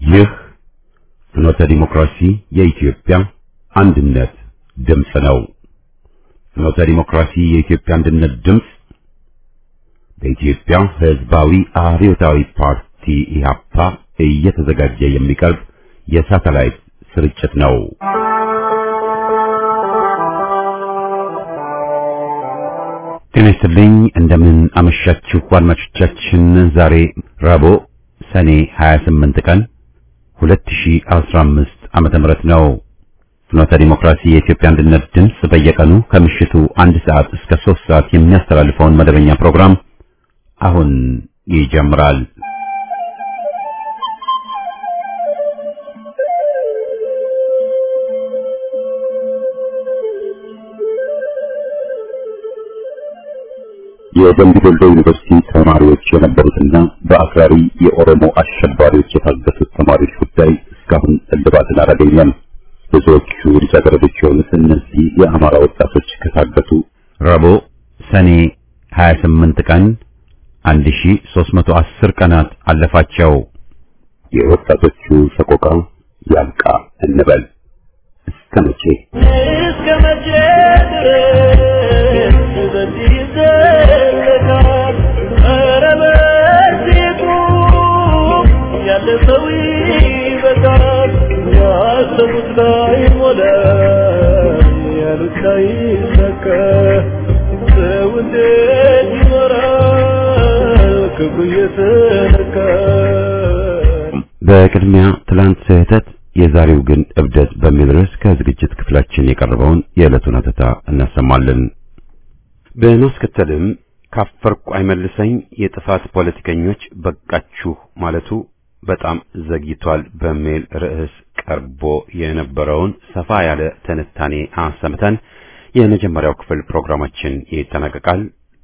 ይህ ፍኖተ ዲሞክራሲ የኢትዮጵያ አንድነት ድምፅ ነው። ፍኖተ ዲሞክራሲ የኢትዮጵያ አንድነት ድምፅ በኢትዮጵያ ሕዝባዊ አብዮታዊ ፓርቲ ኢህአፓ እየተዘጋጀ የሚቀርብ የሳተላይት ስርጭት ነው። ጤና ይስጥልኝ። እንደምን አመሻችሁ አድማጮቻችን። ዛሬ ረቡዕ ሰኔ 28 ቀን 2015 ዓመተ ምህረት ነው። ፍኖተ ዲሞክራሲ የኢትዮጵያ አንድነት ድምፅ በየቀኑ ከምሽቱ 1 ሰዓት እስከ 3 ሰዓት የሚያስተላልፈውን መደበኛ ፕሮግራም አሁን ይጀምራል። የደምቢ ዶሎ ዩኒቨርሲቲ ተማሪዎች የነበሩትና በአክራሪ የኦሮሞ አሸባሪዎች የታገቱት ተማሪዎች ጉዳይ እስካሁን እልባትን አላገኘም። ብዙዎቹ ልጃገረዶች የሆኑት እነዚህ የአማራ ወጣቶች ከታገቱ ረቡዕ ሰኔ 28 ቀን 1310 ቀናት አለፋቸው። የወጣቶቹ ሰቆቃ ያልቃ እንበል። እስከ መቼ ድረስ በዚህ ዘለቃል? ኧረ በዚሁ ያለፈው ይበቃል። ያሰቡት ላይ ሞላ ያሉት ላይ ሰከ ሰው እንዴት ይኖራል ክብሩ የተነካ? በቅድሚያ ትላንት ስህተት የዛሬው ግን እብደት በሚል ርዕስ ከዝግጅት ክፍላችን የቀረበውን የዕለቱን አተታ እናሰማለን። በማስከተልም ካፈርኩ አይመልሰኝ የጥፋት ፖለቲከኞች በቃችሁ ማለቱ በጣም ዘግይቷል በሚል ርዕስ ቀርቦ የነበረውን ሰፋ ያለ ትንታኔ አሰምተን የመጀመሪያው ክፍል ፕሮግራማችን ይጠናቀቃል።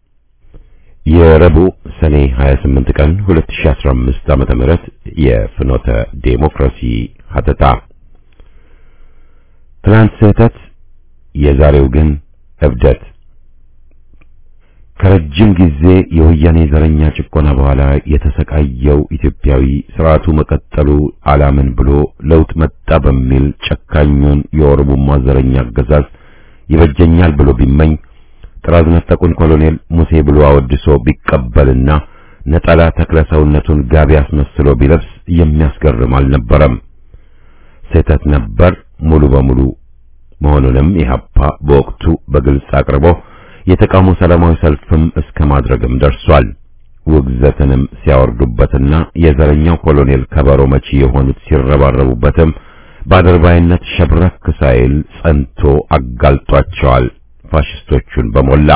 የረቡዕ ሰኔ 28 ቀን 2015 ዓመተ ምህረት የፍኖተ ዴሞክራሲ ሀተታ። ትላንት ስህተት የዛሬው ግን እብደት። ከረጅም ጊዜ የወያኔ ዘረኛ ጭቆና በኋላ የተሰቃየው ኢትዮጵያዊ ስርዓቱ መቀጠሉ አላምን ብሎ ለውጥ መጣ በሚል ጨካኙን የኦሮሞማ ዘረኛ አገዛዝ ይበጀኛል ብሎ ቢመኝ ጥራዝ ነጠቁን ኮሎኔል ሙሴ ብሎ አወድሶ ቢቀበልና ነጠላ ተክለ ሰውነቱን ጋቢ አስመስሎ ቢለብስ የሚያስገርም አልነበረም። ስህተት ነበር ሙሉ በሙሉ መሆኑንም ኢህአፓ በወቅቱ በግልጽ አቅርቦ የተቃውሞ ሰላማዊ ሰልፍም እስከ ማድረግም ደርሷል። ውግዘትንም ሲያወርዱበትና የዘረኛው ኮሎኔል ከበሮ መቺ የሆኑት ሲረባረቡበትም ባደርባይነት ሸብረክ ሳይል ጸንቶ አጋልጧቸዋል ፋሽስቶቹን በሞላ።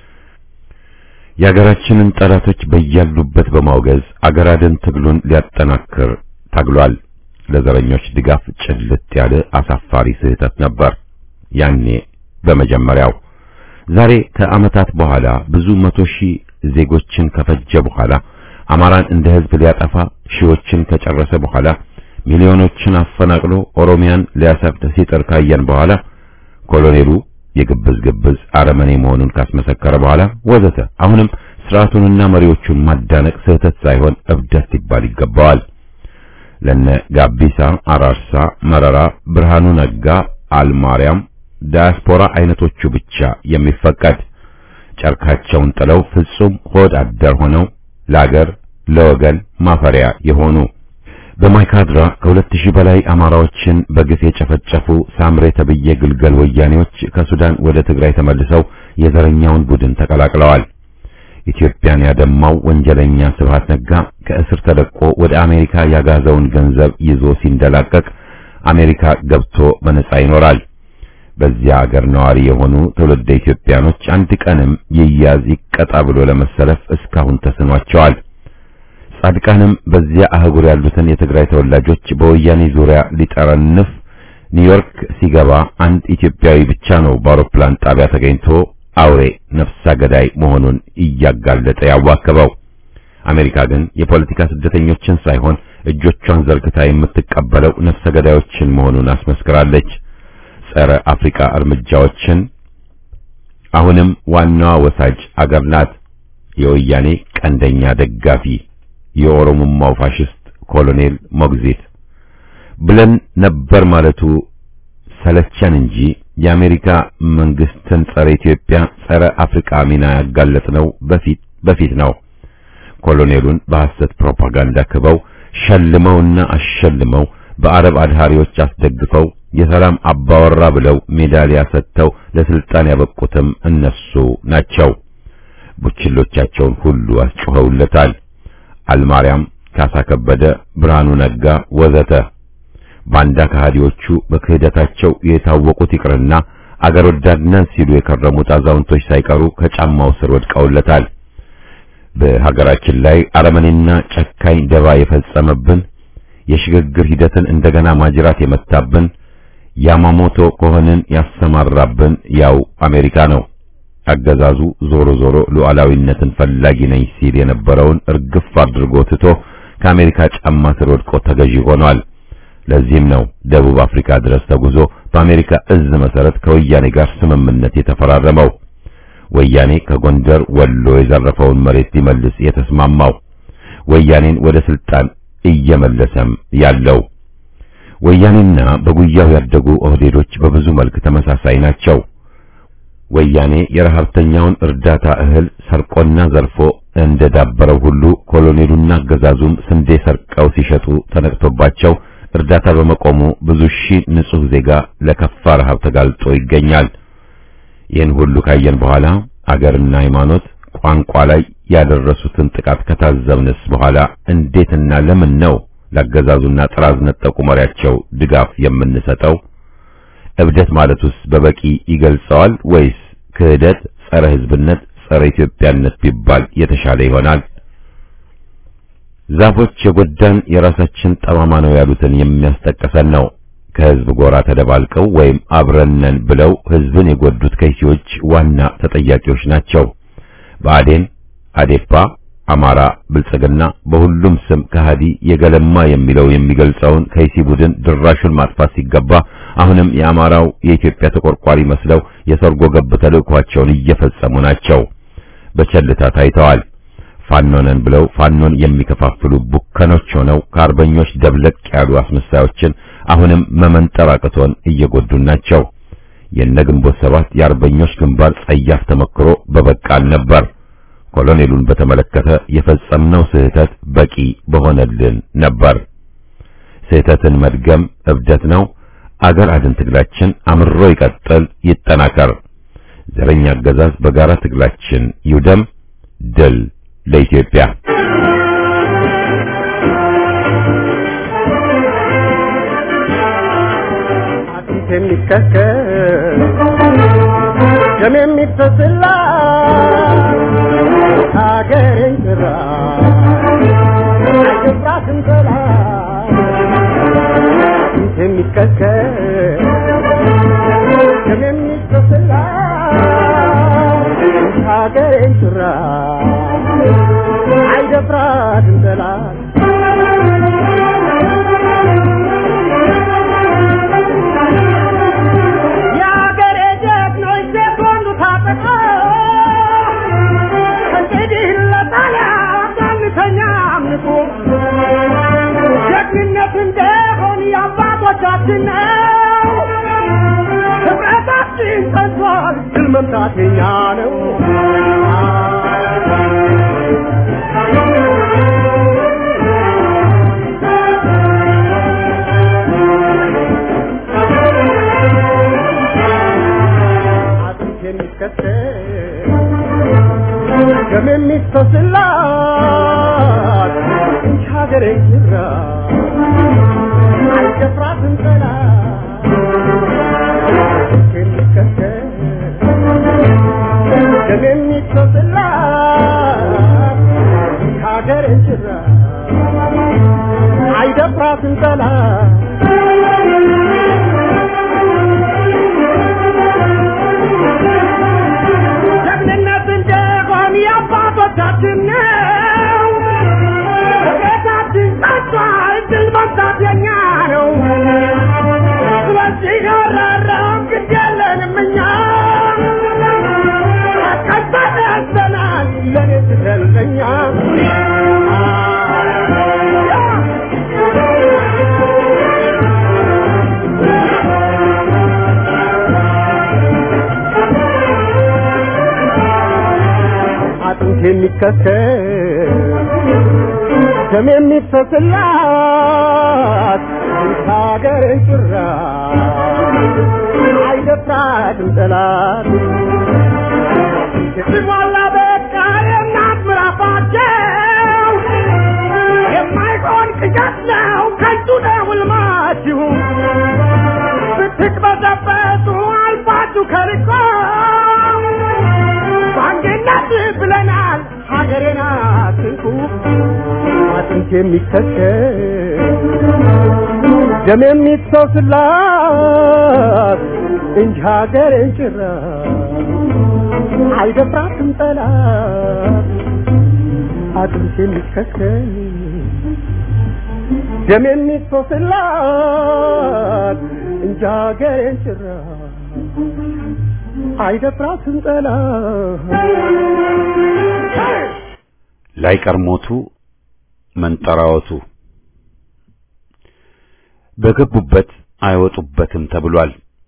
የሀገራችንን ጠላቶች በያሉበት በማውገዝ አገራድን ትግሉን ሊያጠናክር ታግሏል። ለዘረኞች ድጋፍ ጭልጥ ያለ አሳፋሪ ስህተት ነበር ያኔ በመጀመሪያው። ዛሬ ከዓመታት በኋላ ብዙ መቶ ሺህ ዜጎችን ከፈጀ በኋላ አማራን እንደ ህዝብ ሊያጠፋ ሺዎችን ከጨረሰ በኋላ ሚሊዮኖችን አፈናቅሎ ኦሮሚያን ሊያሰፍት ሲጥር ካየን በኋላ ኮሎኔሉ የግብዝ አረመኔ መሆኑን ካስመሰከረ በኋላ ወዘተ አሁንም ስርዓቱንና መሪዎቹን ማዳነቅ ስህተት ሳይሆን እብደት ሲባል ይገባዋል። ለነ ጋቢሳ፣ አራርሳ፣ መረራ፣ ብርሃኑ ነጋ፣ አልማርያም ዳያስፖራ አይነቶቹ ብቻ የሚፈቀድ ጨርካቸውን ጥለው ፍጹም ሆድ አደር ሆነው ለአገር ለወገን ማፈሪያ የሆኑ በማይካድራ ከ2000 በላይ አማራዎችን በግፍ የጨፈጨፉ ሳምሬ ተብዬ ግልገል ወያኔዎች ከሱዳን ወደ ትግራይ ተመልሰው የዘረኛውን ቡድን ተቀላቅለዋል። ኢትዮጵያን ያደማው ወንጀለኛ ስብሃት ነጋ ከእስር ተለቆ ወደ አሜሪካ ያጋዘውን ገንዘብ ይዞ ሲንደላቀቅ አሜሪካ ገብቶ በነጻ ይኖራል። በዚያ ሀገር ነዋሪ የሆኑ ትውልደ ኢትዮጵያኖች አንድ ቀንም ይያዝ ይቀጣ ብሎ ለመሰለፍ እስካሁን ተስኗቸዋል። ጻድቃንም በዚያ አህጉር ያሉትን የትግራይ ተወላጆች በወያኔ ዙሪያ ሊጠረንፍ ኒውዮርክ ሲገባ አንድ ኢትዮጵያዊ ብቻ ነው በአውሮፕላን ጣቢያ ተገኝቶ አውሬ ነፍሰ ገዳይ መሆኑን እያጋለጠ ያዋከበው። አሜሪካ ግን የፖለቲካ ስደተኞችን ሳይሆን እጆቿን ዘርግታ የምትቀበለው ነፍሰ ገዳዮችን መሆኑን አስመስክራለች። ጸረ አፍሪካ እርምጃዎችን አሁንም ዋናዋ ወሳጅ አገር ናት። የወያኔ ቀንደኛ ደጋፊ የኦሮሞማው ፋሽስት ኮሎኔል ሞግዚት ብለን ነበር ማለቱ ሰለቸን እንጂ የአሜሪካ መንግስትን ጸረ ኢትዮጵያ ጸረ አፍሪካ ሚና ያጋለጥነው በፊት ነው። ኮሎኔሉን በሐሰት ፕሮፓጋንዳ ክበው ሸልመውና አሸልመው በአረብ አድሃሪዎች አስደግፈው የሰላም አባወራ ብለው ሜዳሊያ ሰጥተው ለስልጣን ያበቁትም እነሱ ናቸው። ቡችሎቻቸውን ሁሉ አስጮኸውለታል። አልማርያም፣ ካሳ ከበደ፣ ብርሃኑ ነጋ ወዘተ ባንዳ ከሃዲዎቹ በክህደታቸው የታወቁት ይቅርና አገር ወዳድነን ሲሉ የከረሙት አዛውንቶች ሳይቀሩ ከጫማው ስር ወድቀውለታል። በሀገራችን ላይ አረመኔና ጨካኝ ደባ የፈጸመብን የሽግግር ሂደትን እንደገና ማጅራት የመታብን ያማሞቶ ከሆነን ያሰማራብን ያው አሜሪካ ነው። አገዛዙ ዞሮ ዞሮ ሉዓላዊነትን ፈላጊ ነኝ ሲል የነበረውን እርግፍ አድርጎ ትቶ ከአሜሪካ ጫማ ስር ወድቆ ተገዢ ሆኗል። ለዚህም ነው ደቡብ አፍሪካ ድረስ ተጉዞ በአሜሪካ እዝ መሰረት ከወያኔ ጋር ስምምነት የተፈራረመው። ወያኔ ከጎንደር ወሎ የዘረፈውን መሬት ሊመልስ የተስማማው ወያኔን ወደ ስልጣን እየመለሰም ያለው ወያኔና በጉያው ያደጉ ኦህዴዶች በብዙ መልክ ተመሳሳይ ናቸው። ወያኔ የረሃብተኛውን እርዳታ እህል ሰርቆና ዘርፎ እንደዳበረው ሁሉ ኮሎኔሉና አገዛዙም ስንዴ ሰርቀው ሲሸጡ ተነቅቶባቸው እርዳታ በመቆሙ ብዙ ሺህ ንጹህ ዜጋ ለከፋ ረሃብ ተጋልጦ ይገኛል። ይህን ሁሉ ካየን በኋላ አገርና ሃይማኖት ቋንቋ ላይ ያደረሱትን ጥቃት ከታዘብንስ በኋላ እንዴትና ለምን ነው ለአገዛዙና ጥራዝ ነጠቁ መሪያቸው ድጋፍ የምንሰጠው? እብደት ማለቱስ በበቂ ይገልጸዋል ወይስ ክህደት፣ ጸረ ህዝብነት፣ ጸረ ኢትዮጵያነት ቢባል የተሻለ ይሆናል? ዛፎች የጎዳን የራሳችን ጠማማ ነው ያሉትን የሚያስጠቅሰን ነው። ከህዝብ ጎራ ተደባልቀው ወይም አብረነን ብለው ህዝብን የጎዱት ከይሲዎች ዋና ተጠያቂዎች ናቸው። ብአዴን፣ አዴፓ፣ አማራ ብልጽግና በሁሉም ስም ከሃዲ የገለማ የሚለው የሚገልጸውን ከይሲ ቡድን ድራሹን ማጥፋት ሲገባ አሁንም የአማራው የኢትዮጵያ ተቆርቋሪ መስለው የሰርጎ ገብ ተልእኳቸውን እየፈጸሙ ናቸው። በቸልታ ታይተዋል። ፋኖነን ብለው ፋኖን የሚከፋፍሉ ቡከኖች ሆነው ከአርበኞች ደብለቅ ያሉ አስመሳዮችን አሁንም መመንጠር አቅቶን እየጎዱን ናቸው። የነግንቦት ሰባት የአርበኞች ግንባር ጸያፍ ተመክሮ በበቃል ነበር። ኮሎኔሉን በተመለከተ የፈጸምነው ስህተት በቂ በሆነልን ነበር። ስህተትን መድገም እብደት ነው። አገር አድን ትግላችን አምሮ ይቀጥል፣ ይጠናከር። ዘረኛ አገዛዝ በጋራ ትግላችን ይውደም። ድል ለኢትዮጵያ። የሚከተል ደም የሚፈስላት ሀገር ጭራ አይደፍራትም ጠላት ሲሟላ በቃ የእናት ምራፋቸው የማይሆን ቅዠት ነው ከንቱ ነው ልማችሁ ስትቅበዘበዙ አልፋችሁ ከልቆ ባንድነት ብለናል ሀገሬን አትንኩ አጥንት የሚከተል ደም የሚፈስላት እንጂ ሀገሬን ጭራ አይደፍራትም ጠላት አጥንት የሚከተል ደም የሚፈስላት እንጂ ሀገሬን ጭራ አይደፍራትም ጠላት ላይ ቀርሞቱ መንጠራወቱ በገቡበት አይወጡበትም ተብሏል።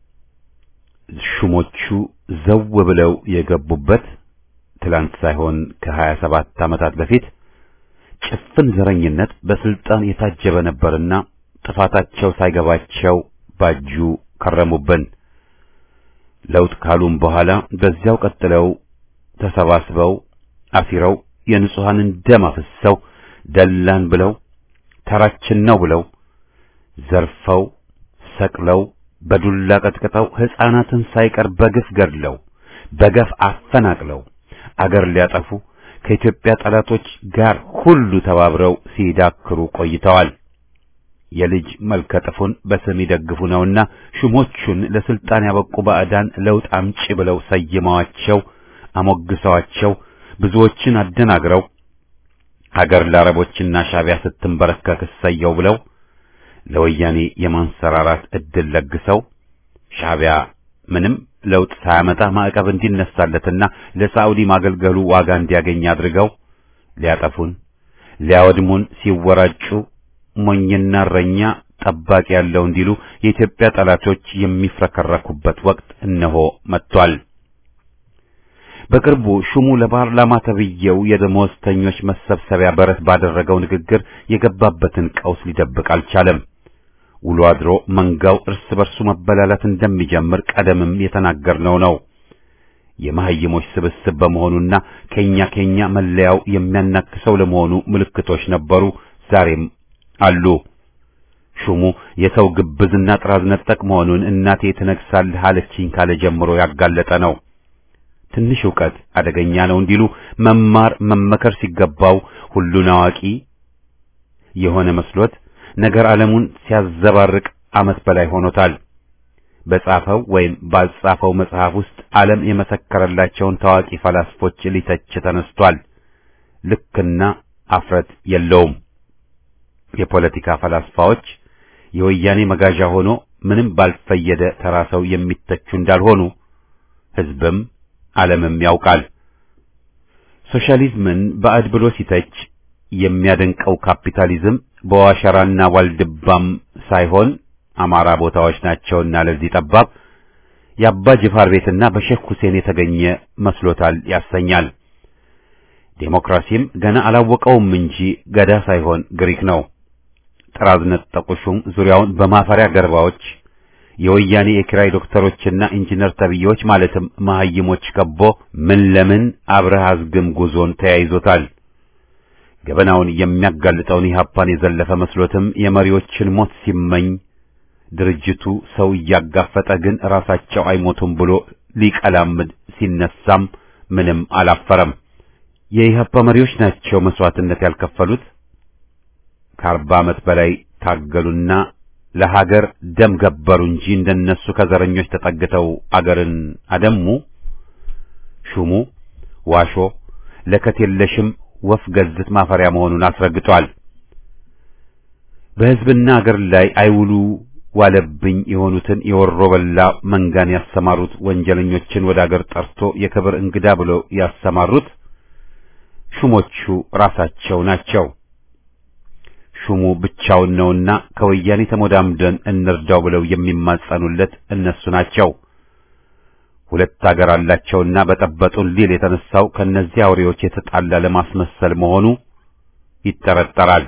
ሹሞቹ ዘው ብለው የገቡበት ትላንት ሳይሆን ከ27 ዓመታት በፊት ጭፍን ዘረኝነት በስልጣን የታጀበ ነበርና ጥፋታቸው ሳይገባቸው ባጁ ከረሙብን። ለውጥ ካሉም በኋላ በዚያው ቀጥለው ተሰባስበው አሲረው የንጹሃንን ደም አፍሰው ደላን ብለው ተራችን ነው ብለው ዘርፈው ሰቅለው በዱላ ቀጥቅጠው ሕፃናትን ሳይቀር በግፍ ገድለው በገፍ አፈናቅለው አገር ሊያጠፉ ከኢትዮጵያ ጠላቶች ጋር ሁሉ ተባብረው ሲዳክሩ ቆይተዋል። የልጅ መልከጥፉን በስም ይደግፉ ነውና ሹሞቹን ለስልጣን ያበቁ ባዕዳን ለውጥ አምጪ ብለው ሰይመዋቸው አሞግሰዋቸው ብዙዎችን አደናግረው ሀገር ለአረቦችና ሻቢያ ስትንበረከክ ሰየው ብለው ለወያኔ የማንሰራራት እድል ለግሰው ሻቢያ ምንም ለውጥ ሳያመጣ ማዕቀብ እንዲነሳለትና ለሳውዲ ማገልገሉ ዋጋ እንዲያገኝ አድርገው ሊያጠፉን ሊያወድሙን ሲወራጩ ሞኝና ረኛ ጠባቂ ያለው እንዲሉ የኢትዮጵያ ጠላቶች የሚፍረከረኩበት ወቅት እነሆ መጥቷል። በቅርቡ ሹሙ ለፓርላማ ተብየው የደሞዝተኞች መሰብሰቢያ በረት ባደረገው ንግግር የገባበትን ቀውስ ሊደብቅ አልቻለም። ውሎ አድሮ መንጋው እርስ በርሱ መበላላት እንደሚጀምር ቀደምም የተናገርነው ነው። የመሐይሞች ስብስብ በመሆኑና ከኛ መለያው የሚያናክሰው ለመሆኑ ምልክቶች ነበሩ፣ ዛሬም አሉ። ሹሙ የሰው ግብዝና ጥራዝ ነጠቅ መሆኑን እናቴ ትነግሳለህ አለችኝ ካለ ጀምሮ ያጋለጠ ነው። ትንሽ ዕውቀት አደገኛ ነው እንዲሉ መማር መመከር ሲገባው ሁሉን አዋቂ የሆነ መስሎት ነገር ዓለሙን ሲያዘባርቅ ዓመት በላይ ሆኖታል። በጻፈው ወይም ባልጻፈው መጽሐፍ ውስጥ ዓለም የመሰከረላቸውን ታዋቂ ፈላስፎች ሊተች ተነስቷል። ልክና አፍረት የለውም። የፖለቲካ ፈላስፋዎች የወያኔ መጋዣ ሆኖ ምንም ባልፈየደ ተራሰው የሚተቹ እንዳልሆኑ ሕዝብም ዓለምም ያውቃል። ሶሻሊዝምን ባዕድ ብሎ ሲተች የሚያደንቀው ካፒታሊዝም በዋሸራና ዋልድባም ሳይሆን አማራ ቦታዎች ናቸውና ለዚህ ጠባብ የአባ ጅፋር ቤትና በሼክ ሁሴን የተገኘ መስሎታል ያሰኛል። ዴሞክራሲም ገና አላወቀውም እንጂ ገዳ ሳይሆን ግሪክ ነው። ጥራዝ ነጠቁ ሹም ዙሪያውን በማፈሪያ ገርባዎች የወያኔ የኪራይ ዶክተሮችና ኢንጂነር ተብዬዎች ማለትም መሐይሞች ከቦ ምን ለምን አብረህ አዝግም ጉዞን ተያይዞታል። ገበናውን የሚያጋልጠውን ኢህአፓን የዘለፈ መስሎትም የመሪዎችን ሞት ሲመኝ ድርጅቱ ሰው እያጋፈጠ ግን ራሳቸው አይሞቱም ብሎ ሊቀላምድ ሲነሳም ምንም አላፈረም። የኢህአፓ መሪዎች ናቸው መስዋዕትነት ያልከፈሉት። ከ40 ዓመት በላይ ታገሉና ለሀገር ደም ገበሩ እንጂ እንደነሱ ከዘረኞች ተጠግተው አገርን አደሙ። ሹሙ ዋሾ ለከት የለሽም ወፍ ገዝት ማፈሪያ መሆኑን አስረግጧል። በሕዝብና አገር ላይ አይውሉ ዋለብኝ የሆኑትን የወሮ በላ መንጋን ያሰማሩት ወንጀለኞችን ወደ አገር ጠርቶ የክብር እንግዳ ብለው ያሰማሩት ሹሞቹ ራሳቸው ናቸው። ሹሙ ብቻውን ነውና ከወያኔ ተሞዳምደን እንርዳው ብለው የሚማጸኑለት እነሱ ናቸው። ሁለት ሀገር አላቸውና በጠበጡን ሊል የተነሳው ከነዚህ አውሬዎች የተጣላ ለማስመሰል መሆኑ ይጠረጠራል።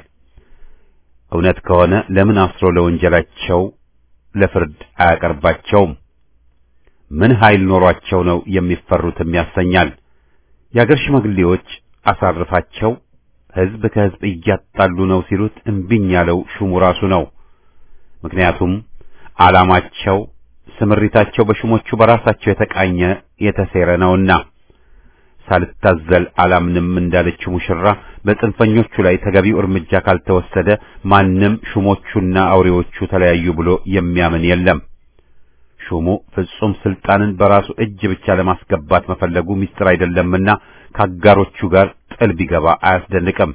እውነት ከሆነ ለምን አስሮ ለወንጀላቸው ለፍርድ አያቀርባቸውም? ምን ኃይል ኖሯቸው ነው የሚፈሩትም ያሰኛል። የአገር ሽማግሌዎች አሳርፋቸው ሕዝብ ከሕዝብ እያጣሉ ነው ሲሉት እምቢኝ ያለው ሹሙ ራሱ ነው። ምክንያቱም ዓላማቸው ስምሪታቸው በሹሞቹ በራሳቸው የተቃኘ የተሴረ ነውና። ሳልታዘል አላምንም እንዳለችው ሙሽራ በጽንፈኞቹ ላይ ተገቢው እርምጃ ካልተወሰደ ማንም ሹሞቹና አውሬዎቹ ተለያዩ ብሎ የሚያምን የለም። ሹሙ ፍጹም ስልጣንን በራሱ እጅ ብቻ ለማስገባት መፈለጉ ሚስጥር አይደለምና ካጋሮቹ ጋር ጥል ቢገባ አያስደንቅም።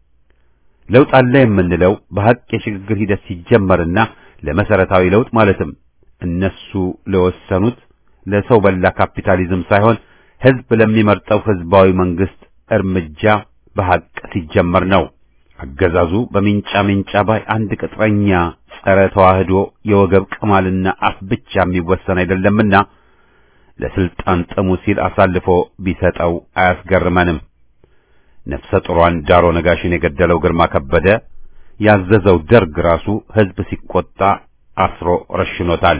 ለውጥ አለ የምንለው በሐቅ የሽግግር ሂደት ሲጀመርና ለመሰረታዊ ለውጥ ማለትም እነሱ ለወሰኑት ለሰው በላ ካፒታሊዝም ሳይሆን ሕዝብ ለሚመርጠው ሕዝባዊ መንግስት እርምጃ በሐቅ ሲጀመር ነው። አገዛዙ በሚንጫ ባይ አንድ ቅጥረኛ ጸረ ተዋህዶ የወገብ ቅማልና አፍ ብቻ የሚወሰን አይደለምና ለስልጣን ጥሙ ሲል አሳልፎ ቢሰጠው አያስገርመንም። ነፍሰ ጡሯን ዳሮ ነጋሽን የገደለው ግርማ ከበደ ያዘዘው ደርግ ራሱ ሕዝብ ሲቆጣ አስሮ ረሽኖታል።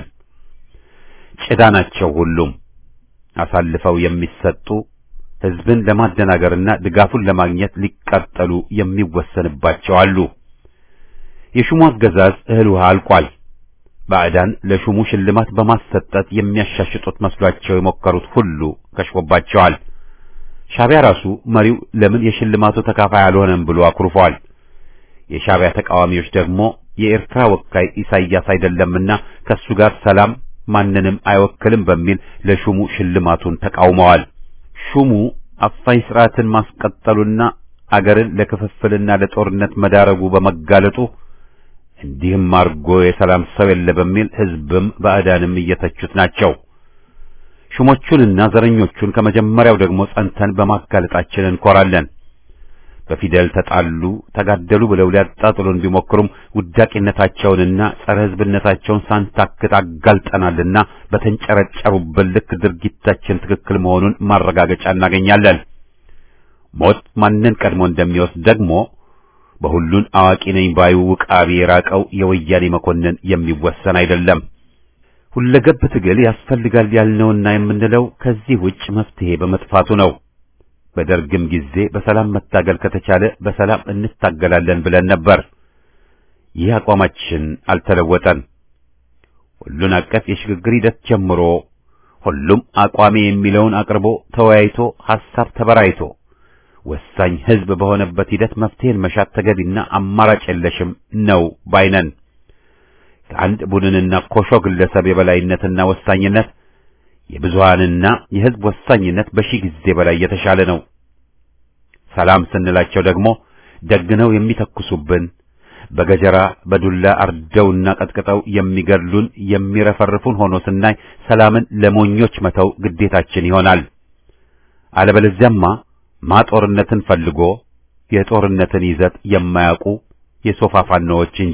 ጭዳ ናቸው ሁሉም አሳልፈው የሚሰጡ ሕዝብን ለማደናገርና ድጋፉን ለማግኘት ሊቀጠሉ የሚወሰንባቸው አሉ። የሹሙ አገዛዝ እህል ውሃ አልቋል። ባዕዳን ለሹሙ ሽልማት በማሰጠት የሚያሻሽጡት መስሏቸው የሞከሩት ሁሉ ከሽፎባቸዋል። ሻዕቢያ ራሱ መሪው ለምን የሽልማቱ ተካፋይ አልሆነም ብሎ አኩርፏል። የሻዕቢያ ተቃዋሚዎች ደግሞ የኤርትራ ወካይ ኢሳይያስ አይደለምና ከሱ ጋር ሰላም ማንንም አይወክልም በሚል ለሹሙ ሽልማቱን ተቃውመዋል። ሹሙ አፋኝ ስርዓትን ማስቀጠሉና አገርን ለክፍፍልና ለጦርነት መዳረጉ በመጋለጡ እንዲህም አርጎ የሰላም ሰው የለ በሚል ሕዝብም ባዕዳንም እየተቹት ናቸው። ሹሞቹንና ዘረኞቹን ከመጀመሪያው ደግሞ ጸንተን በማጋለጣችን እንኮራለን። በፊደል ተጣሉ ተጋደሉ ብለው ሊያጣጥሉን ቢሞክሩም ውዳቂነታቸውንና ጸረ ሕዝብነታቸውን ሳንታክት አጋልጠናልና በተንጨረጨሩበት ልክ ድርጊታችን ትክክል መሆኑን ማረጋገጫ እናገኛለን። ሞት ማንን ቀድሞ እንደሚወስድ ደግሞ በሁሉን አዋቂ ነኝ ባዩ ውቃቢ የራቀው የወያኔ መኮንን የሚወሰን አይደለም። ሁለገብ ትግል ያስፈልጋል ያልነውና የምንለው ከዚህ ውጭ መፍትሄ በመጥፋቱ ነው። በደርግም ጊዜ በሰላም መታገል ከተቻለ በሰላም እንታገላለን ብለን ነበር። ይህ አቋማችን አልተለወጠም። ሁሉን አቀፍ የሽግግር ሂደት ጀምሮ ሁሉም አቋሜ የሚለውን አቅርቦ ተወያይቶ ሐሳብ ተበራይቶ ወሳኝ ሕዝብ በሆነበት ሂደት መፍትሄን መሻት ተገቢና አማራጭ የለሽም ነው ባይነን። ከአንድ ቡድንና ኮሾ ግለሰብ የበላይነትና ወሳኝነት የብዙሃንና የሕዝብ ወሳኝነት በሺህ ጊዜ በላይ የተሻለ ነው። ሰላም ስንላቸው ደግሞ ደግነው የሚተኩሱብን በገጀራ በዱላ አርደውና ቀጥቅጠው የሚገድሉን የሚረፈርፉን ሆኖ ስናይ ሰላምን ለሞኞች መተው ግዴታችን ይሆናል። አለበለዚያማ ማጦርነትን ፈልጎ የጦርነትን ይዘት የማያውቁ የሶፋ ፋኖዎች እንጂ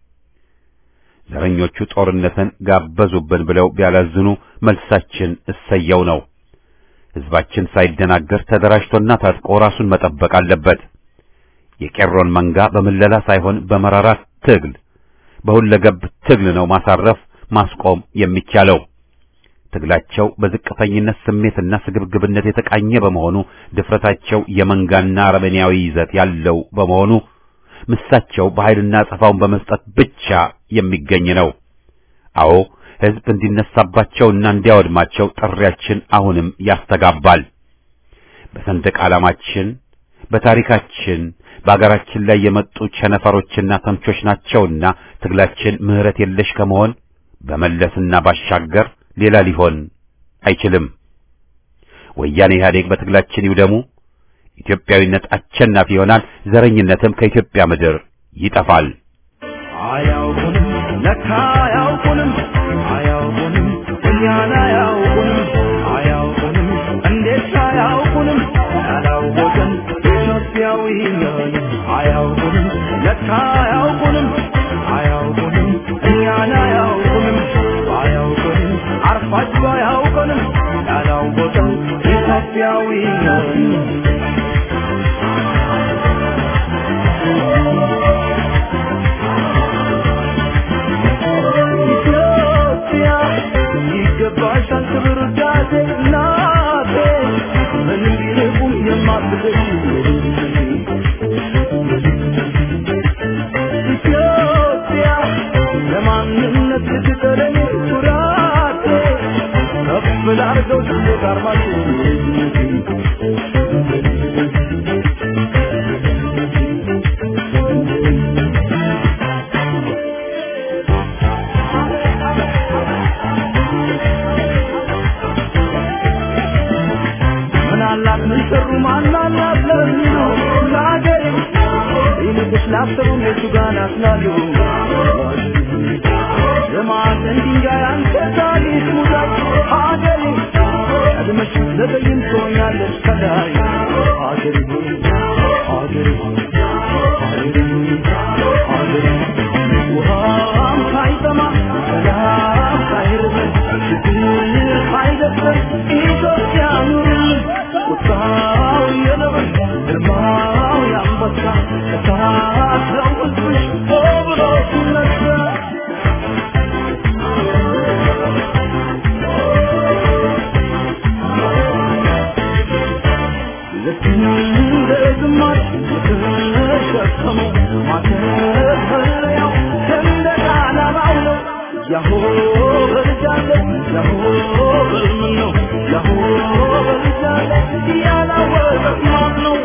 ዘረኞቹ ጦርነትን ጋበዙብን ብለው ቢያላዝኑ መልሳችን እሰየው ነው። ሕዝባችን ሳይደናገር ተደራጅቶና ታጥቆ ራሱን መጠበቅ አለበት። የቄሮን መንጋ በመለላ ሳይሆን በመራራ ትግል በሁለገብ ትግል ነው ማሳረፍ ማስቆም የሚቻለው። ትግላቸው በዝቅተኝነት ስሜትና ስግብግብነት የተቃኘ በመሆኑ ድፍረታቸው የመንጋና አረመኔያዊ ይዘት ያለው በመሆኑ ምሳቸው በኃይልና ጸፋውን በመስጠት ብቻ የሚገኝ ነው። አዎ ሕዝብ እንዲነሳባቸውና እንዲያወድማቸው ጥሪያችን አሁንም ያስተጋባል። በሰንደቅ ዓላማችን በታሪካችን በአገራችን ላይ የመጡ ቸነፈሮችና ተምቾች ናቸውና ትግላችን ምህረት የለሽ ከመሆን በመለስና ባሻገር ሌላ ሊሆን አይችልም። ወያኔ ኢህአዴግ በትግላችን ይውደሙ። ኢትዮጵያዊነት አሸናፊ ይሆናል። ዘረኝነትም ከኢትዮጵያ ምድር ይጠፋል። አያውቁንም ለካ አያውቁንም አያውቁንም እኛን አያውቁንም አያውቁንም እንዴት አያውቁንም ያላወቅን ኢትዮጵያዊ ነን አያውቁንም ለካ አያውቁንም አያውቁንም እኛን አያውቁንም አያውቁንም አርፋችሁ አያውቁንም ያላወቀው ኢትዮጵያዊ ነኝ ኢትዮጵያ ይገባሻል ክብር ውዳሴ እናቴ ምንም ቢርቁም የማትደርሺ ኢትዮጵያ ለማንነት ልትጠለኝ ኩራቴ ከፍ ላድርገው ሰንደቅ ዓርማሽን ምናላት ምን ሰሩ ማናላት ለሚሉ ለአገሬ ይልቅስ ላሰቡም የቱ ጋር ናትላሉ የማዕዘን ድንጋይ አንተ ታሪክ ሙዳይ አገሬ ቀድመሽ ዘገይም ትሆኛለሽ ከላይ አገሬ አገሬ አገሬ አገሬ ውሃም ሳይጠማ ሰላም ሳይርበን ችግር ሳይደፍረን ኢትዮጵያ ኑርልን ቁጣው የነብር ግርማው የአንበሳ እሳት ነው ሕዝብሽ ሆ ብሎ ሲነሳ ለግማሽ ተሸከመው ማተፈለያው ሰንደቅ ዓላማው ነው ያሆ በልጃለ ያሆ በልምን ነው ያሆ በልጃለ ያላወቀ ማን ነው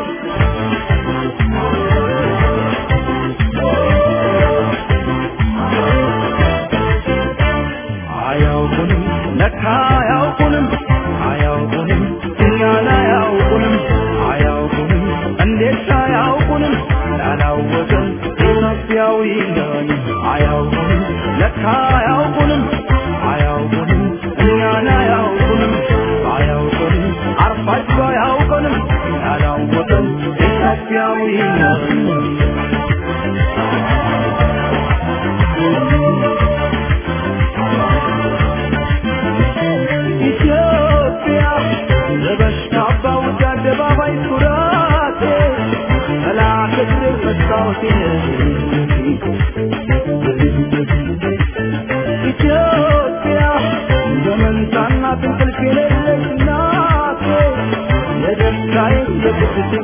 አያውቁንም ለካ አያውቁንም አያውቁንም እኛን አያውቁንም አያውቁንም እንዴት አያውቁንም ያላወቅን ኢትዮጵያዊ ነን አያውቁንም ለካ አያውቁንም አያውቁንም እኛን አያውቁንም አያውቁንም አርፋቸው አያውቁንም ያላወቅን ኢትዮጵያዊ ነን ኢትዮጵያ ለበሽታ ባውጃ አደባባይ ኩራቴ መላከት መስታወቴ ኢትዮጵያ በመንታና ትንቅልፍ የሌለች እናቴ የደስታዬ የቅድስቴ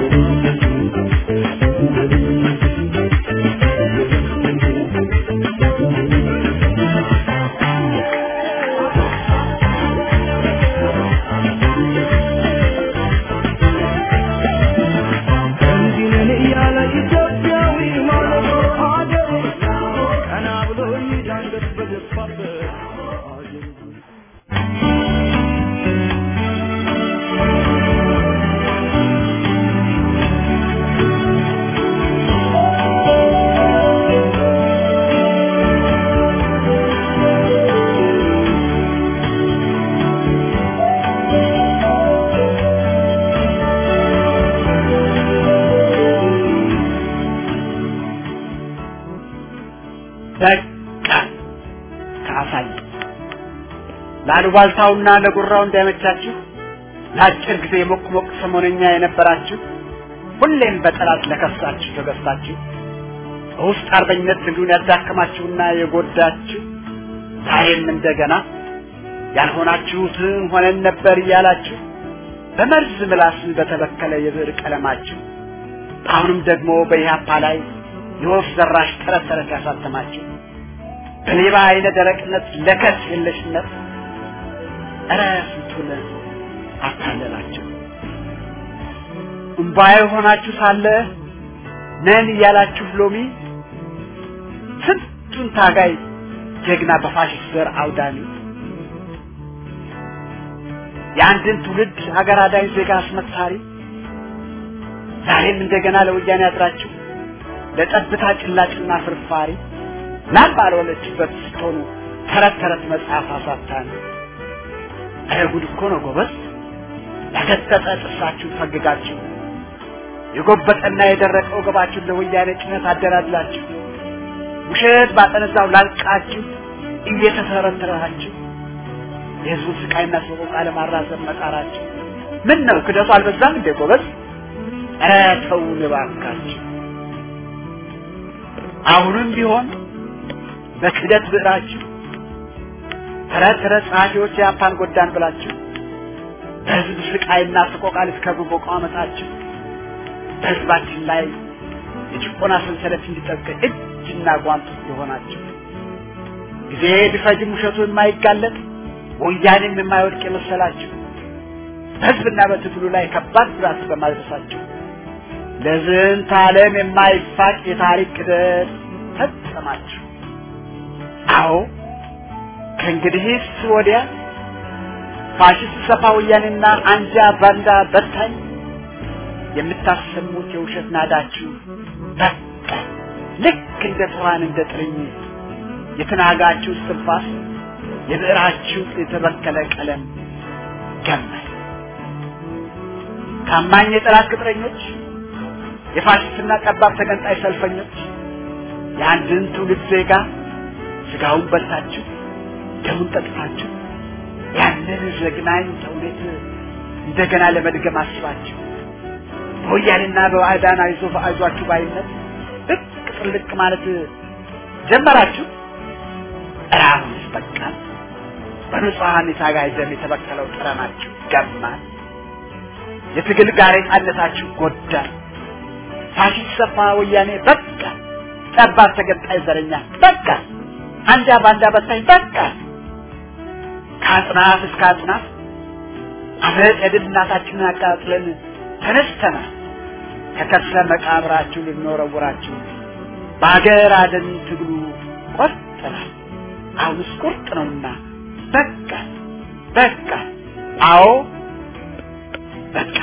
ላሉባልታውና ለጉራው እንዳይመቻችሁ ለአጭር ጊዜ ሞቅሞቅ ሰሞነኛ የነበራችሁ ሁሌም በጠላት ለከሳችሁ ተገፍታችሁ ውስጥ አርበኝነት ትግሉን ያዳከማችሁና የጎዳችሁ ዛሬም እንደገና ያልሆናችሁትን ሆነን ነበር እያላችሁ በመርዝ ምላስ በተበከለ የብዕር ቀለማችሁ አሁንም ደግሞ በኢህአፓ ላይ የወፍ ዘራሽ ተረት ያሳተማችሁ በሌባ አይነ ደረቅነት ለከት የለሽነት አራስቱን አታለላችሁ እንባይ ሆናችሁ ሳለ ነን ያላችሁ ሎሚ ስንቱን ታጋይ ጀግና በፋሽስት ዘር አውዳሚ ያንድን ትውልድ ሀገር አዳኝ ዜጋ አስመታሪ ዛሬም እንደገና ለወያኔ አጥራችሁ ለጠብታ ጭላጭና ፍርፋሪ ላባለወለችበት ስትሆኑ ተረት መጽሐፍ አሳታን አይጉድ እኮ ነው ጎበዝ ያገጠጠ ጥርሳችሁ ፈግጋችሁ የጎበጠና የደረቀው ገባችሁ ለወያኔ ጭነት አደራድላችሁ ውሸት ባጠነዛው ላልቃችሁ እየተተረተራችሁ የህዝቡን ስቃይና ሰቆቃ ለማራዘም መጣራችሁ ምን ነው ክደቱ አልበዛም እንደ ጎበዝ? ተው እባካችሁ። አሁንም ቢሆን በክደት ብዕራችሁ ተረት ጸሐፊዎች ያፓን ጎዳን ብላችሁ በህዝብ ስቃይና ሰቆቃ ልትከብሩ በቋመጣችሁ በህዝባችን ላይ የጭቆና ሰንሰለት እንዲጠብቅ እጅና ጓንት የሆናችሁ ጊዜ ቢፈጅም ውሸቱ የማይጋለጥ ወያኔም የማይወድቅ የመሰላችሁ በህዝብና በትግሉ ላይ ከባድ ጉዳት በማድረሳችሁ ለዝንተ ዓለም የማይፋቅ የታሪክ ክደት ፈጸማችሁ። አዎ ከእንግዲህስ ወዲያ ፋሽስት ሰፋ ወያኔና አንጃ ባንዳ በታኝ የምታሰሙት የውሸት ናዳችሁ በቃ ልክ እንደ ፍራን እንደ ጥርኝ የተናጋችሁ እስትንፋስ የብዕራችሁ የተበከለ ቀለም ገመል ታማኝ የጠላት ቅጥረኞች የፋሽስትና ጠባብ ተገንጣይ ሰልፈኞች የአንድን ትውልድ ዜጋ ስጋውን በልታችሁ ደሙን ጠጥታችሁ ያንን ዘግናኝ ተውኔት እንደገና ለመድገም አስባችሁ በወያኔና በባዕዳን አይዟችሁ ባይነት ልቅ ጥልቅ ማለት ጀመራችሁ። ራሱስ በቃ በንጹሃን የታጋይ ደም የተበከለው ጠረናችሁ ገማል። የትግል ጋሬጣነታችሁ ጎዳ። ፋሽስት ሰፋ ወያኔ በቃ፣ ጠባብ ተገንጣይ ዘረኛ በቃ፣ አንጃ ባንዳ በታኝ በቃ። ከአጽናፍ እስከ አጽናፍ አብረን የድል እናታችንን አቃጥለን ተነስተናል። ከከርሰ መቃብራችሁ ልንወረውራችሁ በአገር አደን ትግሉ ቆርጠናል። አሁንስ ቁርጥ ነውና በቃ በቃ፣ አዎ በቃ።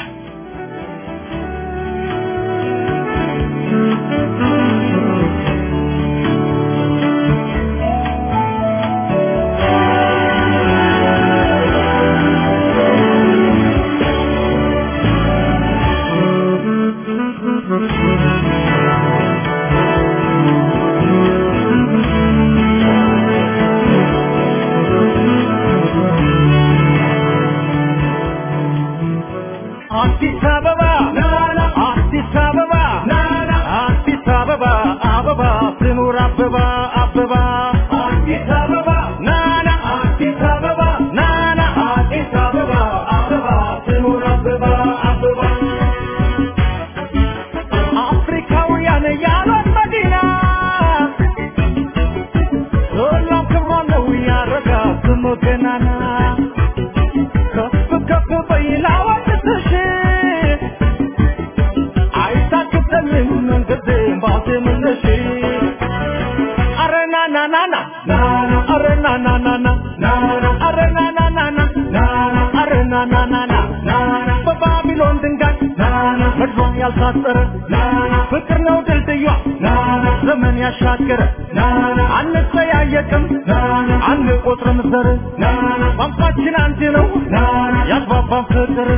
ፍቅር ነው ድልድዩ ዘመን ያሻገረ አንተያየቅም አንቆጥርም ዘር ቋንቋችን አንድ ነው ያግባባን ፍቅር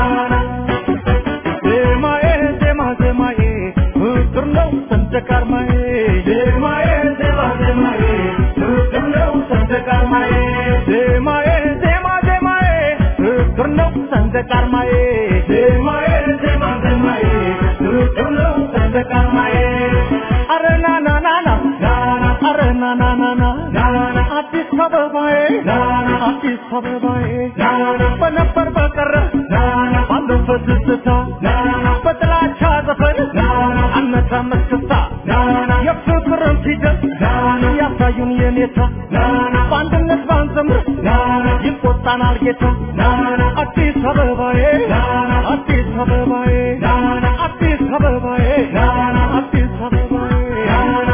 ዜማዬ ዜማ ዜማዬ ፍቅር ነው ሰንደቅ ዓርማዬ ዜማዬ ዜማ ዜማዬ ፍቅር ነው ሰንደቅ ዓርማዬ ዜማዬ ዜማ ዜማዬ ፍቅር ነው ሰንደቅ ዓርማዬ ዜማዬ ዜማ ዜማዬ ፍቅር ነው ሰንደቅ ዓርማዬ አረና ናና ናና አረና ናና ናና አዲስ አበባዬ ናና አዲስ አበባዬ ናና በነበር በቀረ ናና ባለፈው ትዝታ ናና በጥላቻ ዘፈን ናና አነሳም እስክስታ ናና የፍቅርን ፊደል ናና ያሳዩን የኔታ ናና በአንድነት ባንዘምር ናና ይቆጣናል ጌታ ናና አዲስ አበባዬ ናና አዲስ አበባዬ ናና አዲስ አበባዬ ናና አዲስ አበባዬ ናና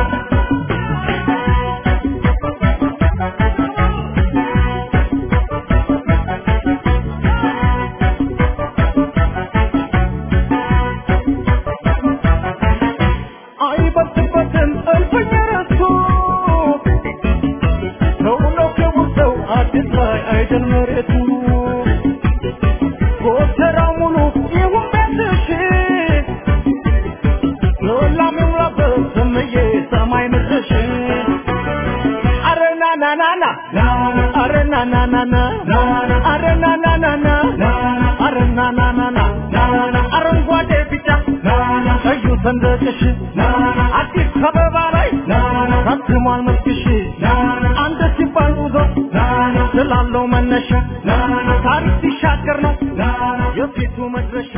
arena na na na arena na na na arena na na na አረንጓዴ ቢጫ ቀዩ ሰንደቅሽ አዲስ አበባ ላይ ታትሟል መስክሽ አንድ ሲባል ውዞ ስላለው መነሻ ታሪክ ሲሻገር ነው የፊቱ መድረሻ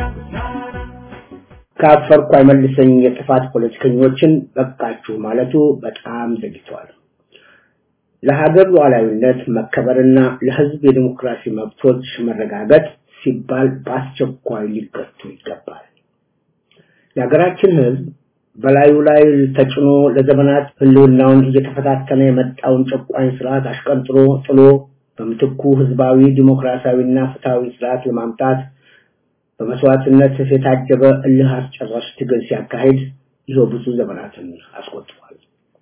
ካፈርኩ አይመልሰኝ የጥፋት ፖለቲከኞችን በቃችሁ ማለቱ በጣም ዘግይቷል። ለሀገር ሉዓላዊነት መከበርና ለህዝብ የዲሞክራሲ መብቶች መረጋገጥ ሲባል በአስቸኳይ ሊገቱ ይገባል። የሀገራችን ህዝብ በላዩ ላይ ተጭኖ ለዘመናት ህልውናውን እየተፈታተነ የመጣውን ጨቋኝ ስርዓት አሽቀንጥሮ ጥሎ በምትኩ ህዝባዊ ዲሞክራሲያዊና ፍትሃዊ ስርዓት ለማምጣት በመስዋዕትነት የታጀበ እልህ አስጨራሽ ትግል ሲያካሂድ ይኸው ብዙ ዘመናትን አስቆጥሯል።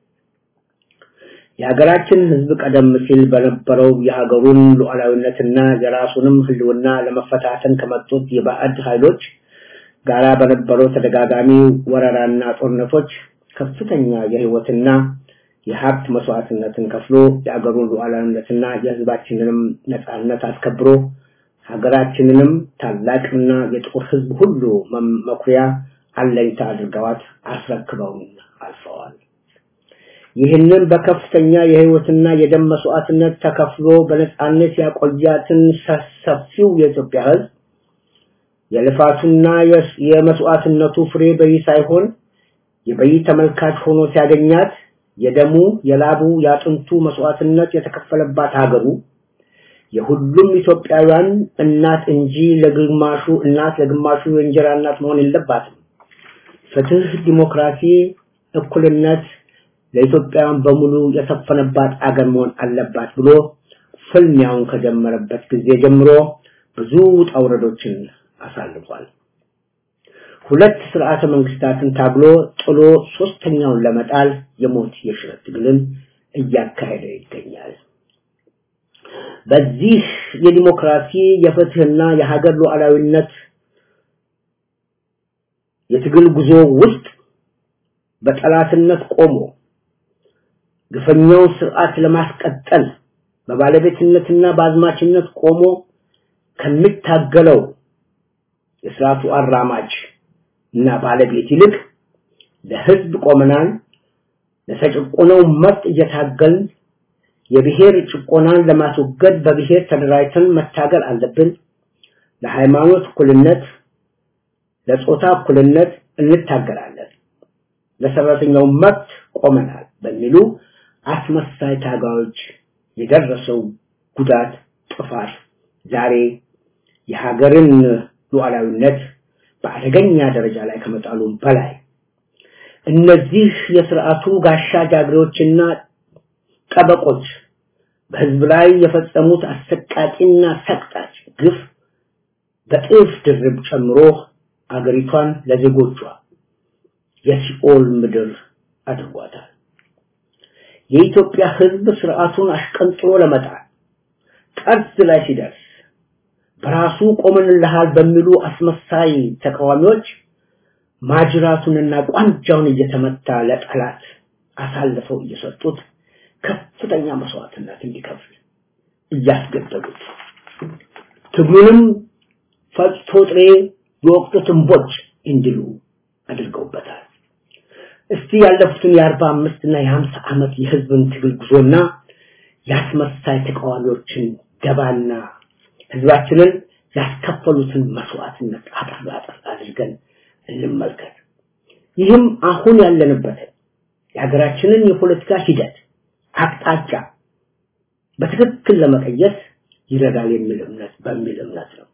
የሀገራችን ህዝብ ቀደም ሲል በነበረው የሀገሩን ሉዓላዊነትና የራሱንም ህልውና ለመፈታተን ከመጡት የባዕድ ኃይሎች ጋራ በነበረው ተደጋጋሚ ወረራና ጦርነቶች ከፍተኛ የህይወትና የሀብት መስዋዕትነትን ከፍሎ የሀገሩን ሉዓላዊነትና የህዝባችንንም ነጻነት አስከብሮ ሀገራችንንም ታላቅና የጥቁር ህዝብ ሁሉ መኩሪያ አለኝታ አድርገዋት አስረክበው አልፈዋል። ይህንን በከፍተኛ የህይወትና የደም መስዋዕትነት ተከፍሎ በነጻነት ያቆያትን ሰፊው የኢትዮጵያ ህዝብ የልፋቱና የመስዋዕትነቱ ፍሬ በይ ሳይሆን የበይ ተመልካች ሆኖ ሲያገኛት የደሙ የላቡ ያጥንቱ መስዋዕትነት የተከፈለባት ሀገሩ የሁሉም ኢትዮጵያውያን እናት እንጂ ለግማሹ እናት ለግማሹ የእንጀራ እናት መሆን የለባትም። ፍትህ፣ ዲሞክራሲ፣ እኩልነት ለኢትዮጵያውያን በሙሉ የሰፈነባት አገር መሆን አለባት ብሎ ፍልሚያውን ከጀመረበት ጊዜ ጀምሮ ብዙ ጣውረዶችን አሳልፏል። ሁለት ስርዓተ መንግስታትን ታግሎ ጥሎ ሶስተኛውን ለመጣል የሞት የሽረት ትግልን እያካሄደ ይገኛል። በዚህ የዲሞክራሲ የፍትህና የሀገር ሉዓላዊነት የትግል ጉዞ ውስጥ በጠላትነት ቆሞ ግፈኛው ስርዓት ለማስቀጠል በባለቤትነትና በአዝማችነት ቆሞ ከሚታገለው የስርዓቱ አራማጅ እና ባለቤት ይልቅ ለህዝብ ቆመናል፣ ለተጨቆነው መብት እየታገልን የብሔር ጭቆናን ለማስወገድ በብሔር ተደራጅተን መታገል አለብን፣ ለሃይማኖት እኩልነት፣ ለጾታ እኩልነት እንታገላለን፣ ለሰራተኛው መብት ቆመናል በሚሉ አስመሳይ ታጋዮች የደረሰው ጉዳት ጥፋት ዛሬ የሀገርን ሉዓላዊነት በአደገኛ ደረጃ ላይ ከመጣሉም በላይ እነዚህ የሥርዓቱ ጋሻ ጃግሬዎችና ጠበቆች በህዝብ ላይ የፈጸሙት አሰቃቂና ሰቅጣጭ ግፍ በጥፍ ድርብ ጨምሮ አገሪቷን ለዜጎቿ የሲኦል ምድር አድርጓታል። የኢትዮጵያ ህዝብ ስርዓቱን አሽቀንጥሮ ለመጣል ጠርዝ ላይ ሲደርስ በራሱ ቆመንልሃል በሚሉ አስመሳይ ተቃዋሚዎች ማጅራቱንና ቋንጃውን እየተመታ ለጠላት አሳልፈው እየሰጡት ከፍተኛ መስዋዕትነት እንዲከፍል እያስገደዱት ትግሉንም ፈጽቶ ጥሬ የወቅቱን ቦጭ እንዲሉ አድርገውበታል። እስቲ ያለፉትን የ45 እና የ50 ዓመት የህዝብን ትግል ጉዞና ያስመሳይ ተቃዋሚዎችን ደባና ህዝባችንን ያስከፈሉትን መስዋዕትነት አጥራጥር አድርገን እንመልከት። ይህም አሁን ያለንበት የሀገራችንን የፖለቲካ ሂደት አቅጣጫ በትክክል ለመቀየስ ይረዳል የሚል እምነት ነው።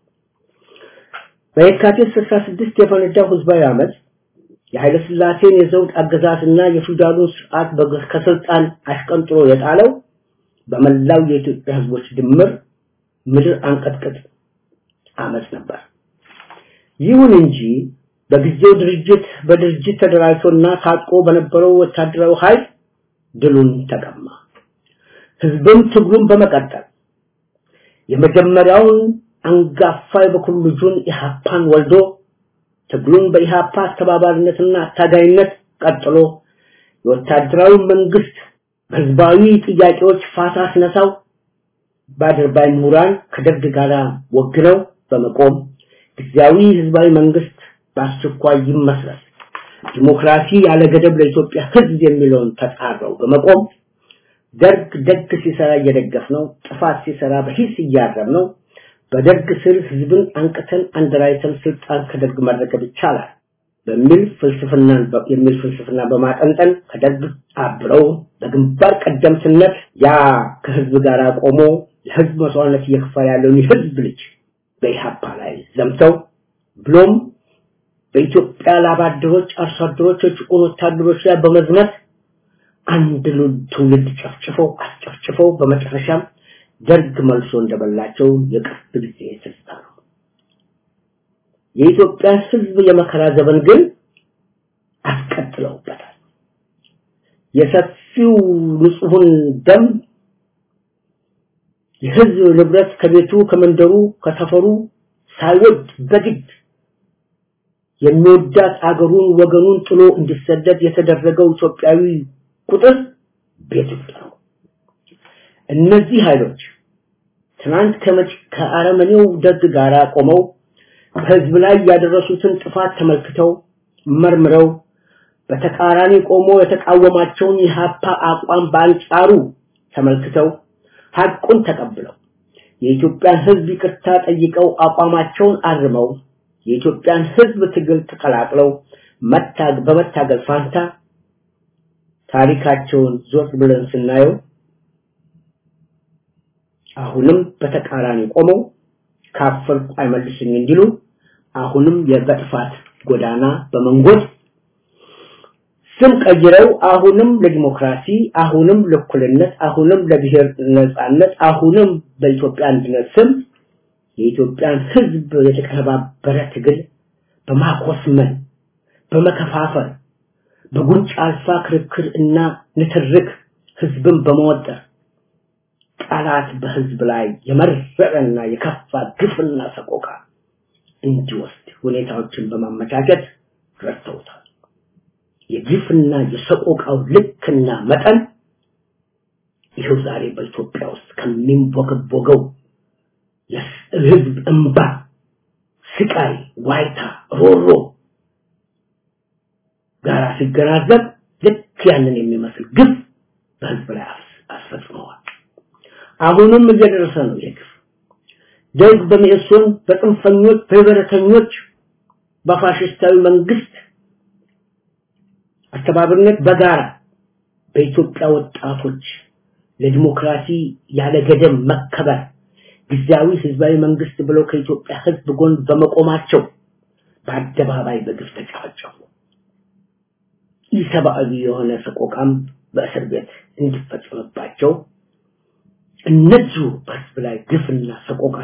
በየካቲት 66 የፈነዳው ህዝባዊ አመት የኃይለ ሥላሴን የዘውድ አገዛዝና የፊውዳሉን ስርዓት ከስልጣን አሽቀንጥሮ የጣለው በመላው የኢትዮጵያ ህዝቦች ድምር ምድር አንቀጥቅጥ አመት ነበር። ይሁን እንጂ በጊዜው በድርጅት ተደራጅቶና ታጥቆ በነበረው ወታደራዊ ኃይል ድሉን ተቀማ። ህዝብም ትግሉን በመቀጠል የመጀመሪያውን አንጋፋ በኩል ልጁን ኢሃፓን ወልዶ ትግሉን በኢሃፓ አስተባባሪነትና አታጋይነት ቀጥሎ የወታደራዊ መንግስት ህዝባዊ ጥያቄዎች ፋታ ሲነሳው ባድርባይ ምሁራን ከደርግ ጋር ወግነው በመቆም ጊዜያዊ ህዝባዊ መንግስት በአስቸኳይ ይመስረት ዲሞክራሲ ያለ ገደብ ለኢትዮጵያ ህዝብ የሚለውን ተጻረው በመቆም ደርግ ደግ ሲሰራ እየደገፍነው ጥፋት ሲሰራ በሂስ እያረምነው በደርግ ስር ህዝብን አንቀተን አንደራይተን ስልጣን ከደርግ ማድረግ ይቻላል በሚል ፍልስፍና በማጠንጠን ከደርግ አብረው በግንባር ቀደምትነት ያ ከህዝብ ጋር ቆሞ ለህዝብ መስዋዕትነት እየከፈለ ያለውን የህዝብ ልጅ በኢሃፓ ላይ ዘምተው ብሎም በኢትዮጵያ ላባደሮች አርሶ አደሮች ጭቁን ወታደሮች ላይ በመዝመት አንድ ትውልድ አስጨፍጭፈው በመጨረሻም ደርግ መልሶ እንደበላቸው የቅርብ ጊዜ ትዝታ ነው። የኢትዮጵያ ህዝብ የመከራ ዘመን ግን አስቀጥለውበታል። የሰፊው ንጹህን ደም የህዝብ ንብረት ከቤቱ ከመንደሩ ከሰፈሩ ሳይወድ በግድ የሚወዳት አገሩን ወገኑን ጥሎ እንዲሰደድ የተደረገው ኢትዮጵያዊ ቁጥር ቤት ነው። እነዚህ ኃይሎች ትናንት ከአረመኔው ደግ ጋራ ቆመው በህዝብ ላይ ያደረሱትን ጥፋት ተመልክተው መርምረው በተቃራኒ ቆሞ የተቃወማቸውን የሃፓ አቋም በአንጻሩ ተመልክተው ሐቁን ተቀብለው የኢትዮጵያን ህዝብ ይቅርታ ጠይቀው አቋማቸውን አርመው የኢትዮጵያን ህዝብ ትግል ተቀላቅለው በመታገል ፋንታ ታሪካቸውን ዞር ብለን ስናየው አሁንም በተቃራኒ ቆመው ካፈር አይመልስኝ እንዲሉ አሁንም የበጥፋት ጎዳና በመንጎድ ስም ቀይረው አሁንም ለዲሞክራሲ አሁንም ለእኩልነት አሁንም ለብሔር ነጻነት አሁንም በኢትዮጵያ አንድነት ስም የኢትዮጵያን ህዝብ የተቀነባበረ ትግል በማቆስመን በመከፋፈል በጉንጭ አልፋ ክርክር እና ንትርክ ህዝብን በመወጠር ቃላት በህዝብ ላይ የመረረና የከፋ ግፍና ሰቆቃ እንዲወስድ ሁኔታዎችን በማመቻቸት ረድተውታል። የግፍና የሰቆቃው ልክና መጠን ይኸው ዛሬ በኢትዮጵያ ውስጥ ከሚንቦገቦገው የህዝብ እንባ ስቃይ ዋይታ ሮሮ ጋር ሲገናዘብ ልክ ያንን የሚመስል ግፍ በህዝብ ላይ አስፈጽመዋል። አሁንም እየደረሰ ነው የግፍ ደግ በሚእሱን በጥንፈኞች በበረተኞች በፋሽስታዊ መንግስት አስተባባሪነት በጋራ በኢትዮጵያ ወጣቶች ለዲሞክራሲ ያለ ገደብ መከበር ጊዜያዊ ህዝባዊ መንግስት ብለው ከኢትዮጵያ ህዝብ ጎን በመቆማቸው በአደባባይ በግፍ ተጨፈጨፉ። ኢሰብአዊ የሆነ ሰቆቃም በእስር ቤት እንዲፈጸምባቸው እነዚሁ በህዝብ ላይ ግፍና ሰቆቃ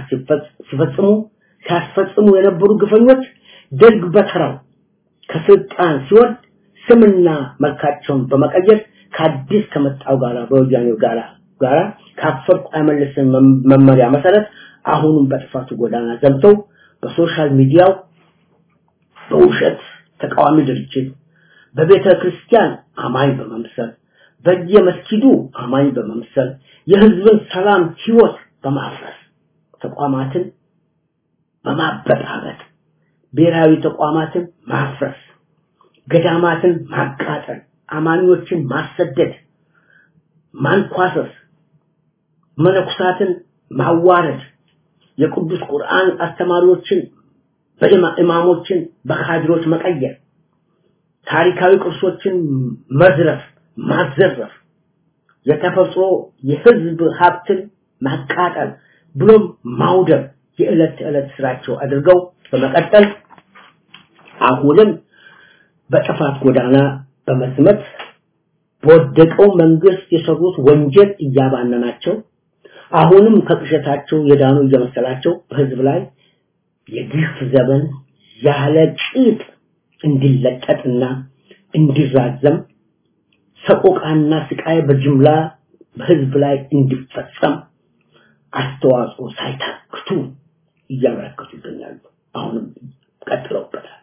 ሲፈጽሙ የነበሩ ግፈኞች ደርግ በተራው ከስልጣን ሲወርድ ስምና መልካቸውን በመቀየር ከአዲስ ከመጣው ጋራ በወያኔው ጋራ ካፈርኩ አይመልስም መመሪያ መሰረት አሁንም በጥፋቱ ጎዳና ዘምተው በሶሻል ሚዲያው በውሸት ተቃዋሚ ድርጅት በቤተ ክርስቲያን አማኝ በመምሰል በየመስጊዱ አማኝ በመምሰል የህዝብን ሰላም ህይወት በማፍረስ ተቋማትን በማበጣበጥ ብሔራዊ ተቋማትን ማፍረስ ገዳማትን ማቃጠል አማኞችን ማሰደድ ማንኳሰስ መነኩሳትን ማዋረድ የቅዱስ ቁርአን አስተማሪዎችን በኢማሞችን በካድሮች መቀየር ታሪካዊ ቅርሶችን መዝረፍ ማዘረፍ የተፈጥሮ የህዝብ ሀብትን ማቃጠል ብሎም ማውደም የዕለት ተዕለት ስራቸው አድርገው በመቀጠል አሁንም በጥፋት ጎዳና በመስመት በወደቀው መንግስት የሰሩት ወንጀል እያባነናቸው አሁንም ከቅሸታቸው የዳኑ እየመሰላቸው በህዝብ ላይ የግፍ ዘመን ያለ ጭጥ እንዲለቀጥና እንዲራዘም ሰቆቃና ስቃይ በጅምላ በህዝብ ላይ እንዲፈጸም አስተዋጽኦ ሳይታክቱ እያበረከቱ ይገኛሉ። አሁንም ቀጥለውበታል።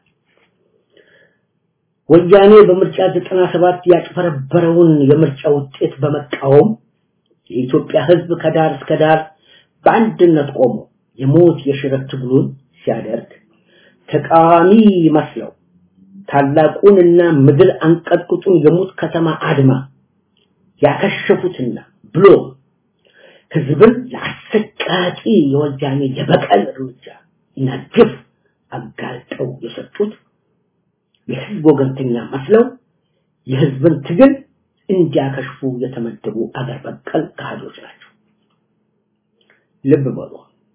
ወያኔ በምርጫ 97 ያጭበረበረውን የምርጫ ውጤት በመቃወም የኢትዮጵያ ህዝብ ከዳር እስከ ዳር በአንድነት ቆሞ የሞት የሽረት ትግሉን ሲያደርግ ተቃዋሚ መስለው ታላቁንና ምድር አንቀጥቅጡን የሞት ከተማ አድማ ያከሸፉትና ብሎ ህዝብን ለአሰቃቂ የወያኔ የበቀል እርምጃ እና ግፍ አጋልጠው የሰጡት የህዝብ ወገንተኛ መስለው የህዝብን ትግል እንዲያከሽፉ የተመደቡ አገር በቀል ካህዶች ናቸው። ልብ በሉ።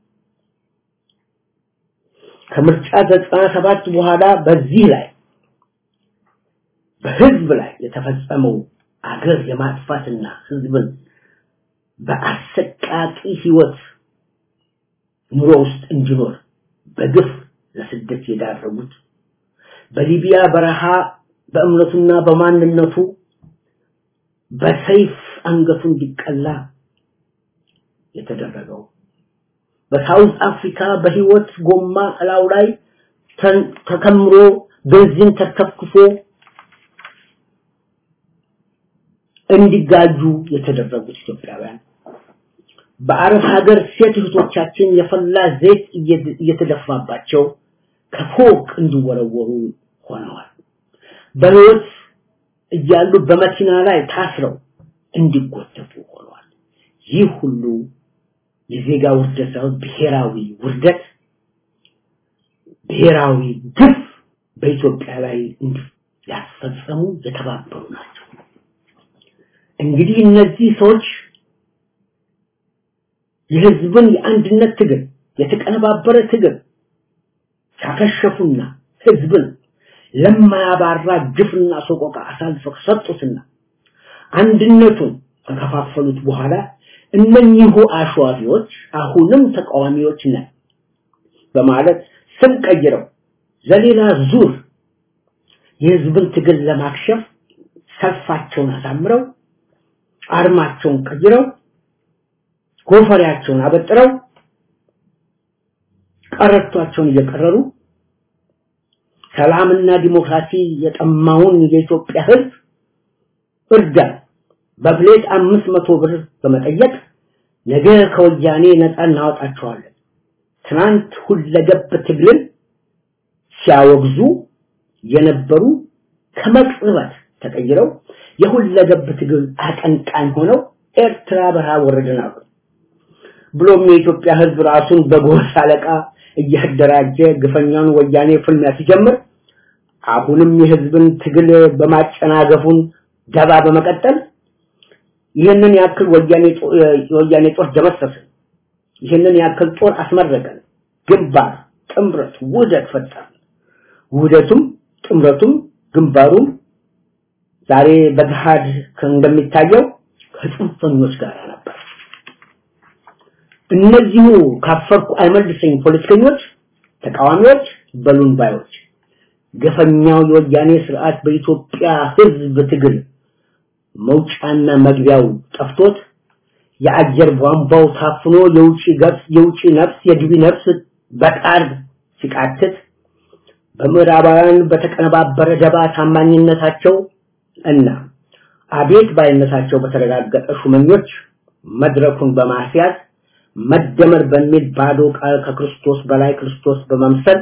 ከምርጫ 97 በኋላ በዚህ ላይ በህዝብ ላይ የተፈጸመው አገር የማጥፋትና ህዝብን በአሰቃቂ ህይወት ኑሮ ውስጥ እንዲኖር በግፍ ለስደት የዳረጉት በሊቢያ በረሃ በእምነቱና በማንነቱ በሰይፍ አንገቱ እንዲቀላ የተደረገው በሳውዝ አፍሪካ በህይወት ጎማ እላው ላይ ተከምሮ በዚህን ተከፍክፎ እንዲጋጁ የተደረጉት ኢትዮጵያውያን በአረብ ሀገር ሴት እህቶቻችን የፈላ ዘይት እየተደፋባቸው ከፎቅ እንዲወረወሩ ሆነዋል። በህይወት እያሉ በመኪና ላይ ታስረው እንዲጎተቱ ሆነዋል። ይህ ሁሉ የዜጋ ውርደት ሳይሆን ብሔራዊ ውርደት፣ ብሔራዊ ግፍ በኢትዮጵያ ላይ ያስፈጸሙ የተባበሩ ናቸው። እንግዲህ እነዚህ ሰዎች የህዝብን የአንድነት ትግል የተቀነባበረ ትግል ያከሸፉና ህዝብን ለማያባራ ግፍና ሰቆቃ አሳልፈው ሰጡትና አንድነቱን ተከፋፈሉት በኋላ እነኚሁ አሸዋፊዎች አሁንም ተቃዋሚዎች ነን በማለት ስም ቀይረው ለሌላ ዙር የህዝብን ትግል ለማክሸፍ ሰልፋቸውን አሳምረው አርማቸውን ቀይረው ጎፈሪያቸውን አበጥረው ቀረቷቸውን እየቀረሩ ሰላምና ዲሞክራሲ የጠማውን የኢትዮጵያ ህዝብ እርዳ በብሌት 500 ብር በመጠየቅ ነገ ከወያኔ ነፃ እናወጣቸዋለን ትናንት ሁለገብ ትግልን ሲያወግዙ የነበሩ ከመቅጽበት ተቀይረው የሁለገብ ትግል አቀንቃኝ ሆነው ኤርትራ በረሃ ወረደናል ብሎም የኢትዮጵያ ህዝብ ራሱን በጎሳ አለቃ እያደራጀ ግፈኛውን ወያኔ ፍልሚያ ሲጀምር አሁንም የህዝብን ትግል በማጨናገፉን ደባ በመቀጠል ይሄንን ያክል ወያኔ ጦር ደመሰሰ ይሄንን ያክል ጦር አስመረቀን ግንባር ጥምረት ውህደት ፈጠረ ውህደቱም ጥምረቱም ግንባሩም ዛሬ በገሃድ እንደሚታየው ከጽንፈኞች ጋር ነበር። እነዚሁ ካፈርኩ አይመልሰኝ ፖለቲከኞች ተቃዋሚዎች በሉን ባዮች ገፈኛው የወያኔ ስርዓት በኢትዮጵያ ህዝብ ትግል መውጫና መግቢያው ጠፍቶት የአየር ቧንቧው ታፍኖ የውጪ ነፍስ የግቢ ነፍስ በቃል ሲቃትት በምዕራባውያን በተቀነባበረ ደባ ታማኝነታቸው እና አቤት ባይነታቸው በተረጋገጠ ሹመኞች መድረኩን በማስያዝ መደመር በሚል ባዶ ቃል ከክርስቶስ በላይ ክርስቶስ በመምሰል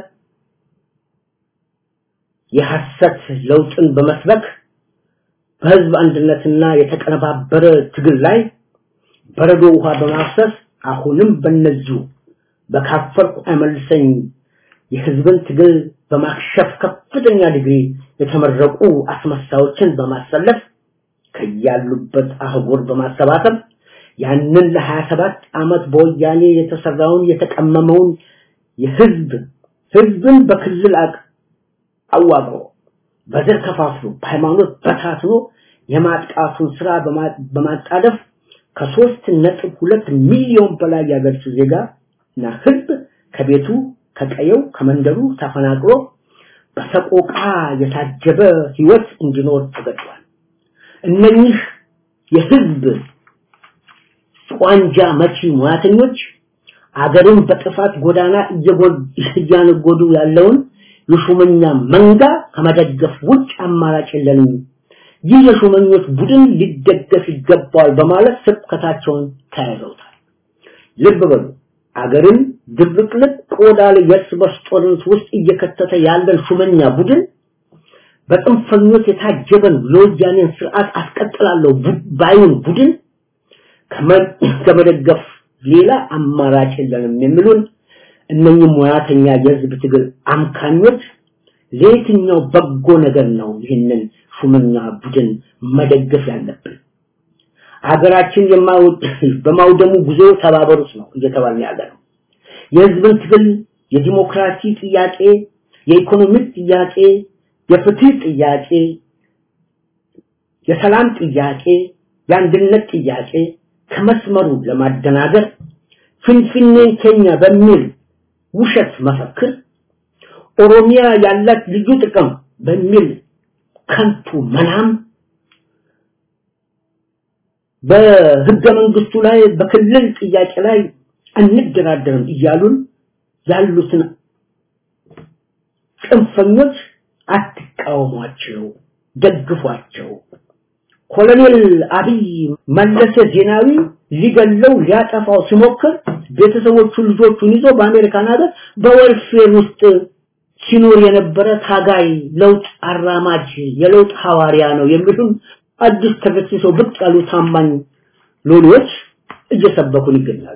የሐሰት ለውጥን በመስበክ በህዝብ አንድነትና የተቀነባበረ ትግል ላይ በረዶ ውሃ በማፍሰስ አሁንም በነዚሁ በካፈርኩ አይመልሰኝ የህዝብን ትግል በማክሸፍ ከፍተኛ ዲግሪ የተመረቁ አስመሳዮችን በማሰለፍ ከያሉበት አህጉር በማሰባሰብ ያንን ለ27 አመት በወያኔ የተሰራውን የተቀመመውን ህዝብን በክልል አዋቅሮ በዘር ከፋፍሎ በሃይማኖት በታትኖ የማጥቃቱን ስራ በማጣደፍ ከ3.2 ሚሊዮን በላይ ያገርሱ ዜጋና ህዝብ ከቤቱ ከቀየው ከመንደሩ ተፈናቅሎ በሰቆቃ የታጀበ ህይወት እንዲኖር ተገጥቷል። እነኚህ የህዝብ ቋንጃ መቺ ሙያተኞች አገርን በጥፋት ጎዳና እያነጎዱ ያለውን የሹመኛ መንጋ ከመደገፍ ውጭ አማራጭ የለንም። ይህ የሹመኞች ቡድን ሊደገፍ ይገባል በማለት ስብከታቸውን ተያይዘውታል። ልብ በሉ አገርን ድብቅልቅ ቆዳል የስበስ ጦርነት ውስጥ እየከተተ ያለን ሹመኛ ቡድን በጥንፈኞች የታጀበን የወያኔን ስርዓት አስቀጥላለሁ ባይን ቡድን ከመደገፍ ሌላ አማራጭ የለንም የሚሉን እነኚህ ሙያተኛ የህዝብ ትግል አምካኞች ለየትኛው በጎ ነገር ነው ይህንን ሹመኛ ቡድን መደገፍ ያለብን? አገራችን በማውደሙ ጉዞ ተባበሩት ነው እየተባልን ያለነው። የህዝብን ትግል የዲሞክራሲ ጥያቄ፣ የኢኮኖሚ ጥያቄ፣ የፍትህ ጥያቄ፣ የሰላም ጥያቄ፣ የአንድነት ጥያቄ ከመስመሩ ለማደናገር ፍንፍኔን ከኛ በሚል ውሸት መፈክር ኦሮሚያ ያላት ልዩ ጥቅም በሚል ከንቱ መናም በህገ መንግስቱ ላይ በክልል ጥያቄ ላይ አንደራደርም እያሉን ያሉትን ጽንፈኞች አትቃወሟቸው፣ ደግፏቸው። ኮሎኔል አብይ መለሰ ዜናዊ ሊገለው ሊያጠፋው ሲሞክር ቤተሰቦቹ ልጆቹን ይዞ በአሜሪካን ሀገር በወልፌር ውስጥ ሲኖር የነበረ ታጋይ ለውጥ አራማጅ የለውጥ ሐዋርያ ነው የሚሉን አዲስ ተገጽሰው ብቅ ያሉ ታማኝ ሎሎች እየሰበኩን ይገኛሉ።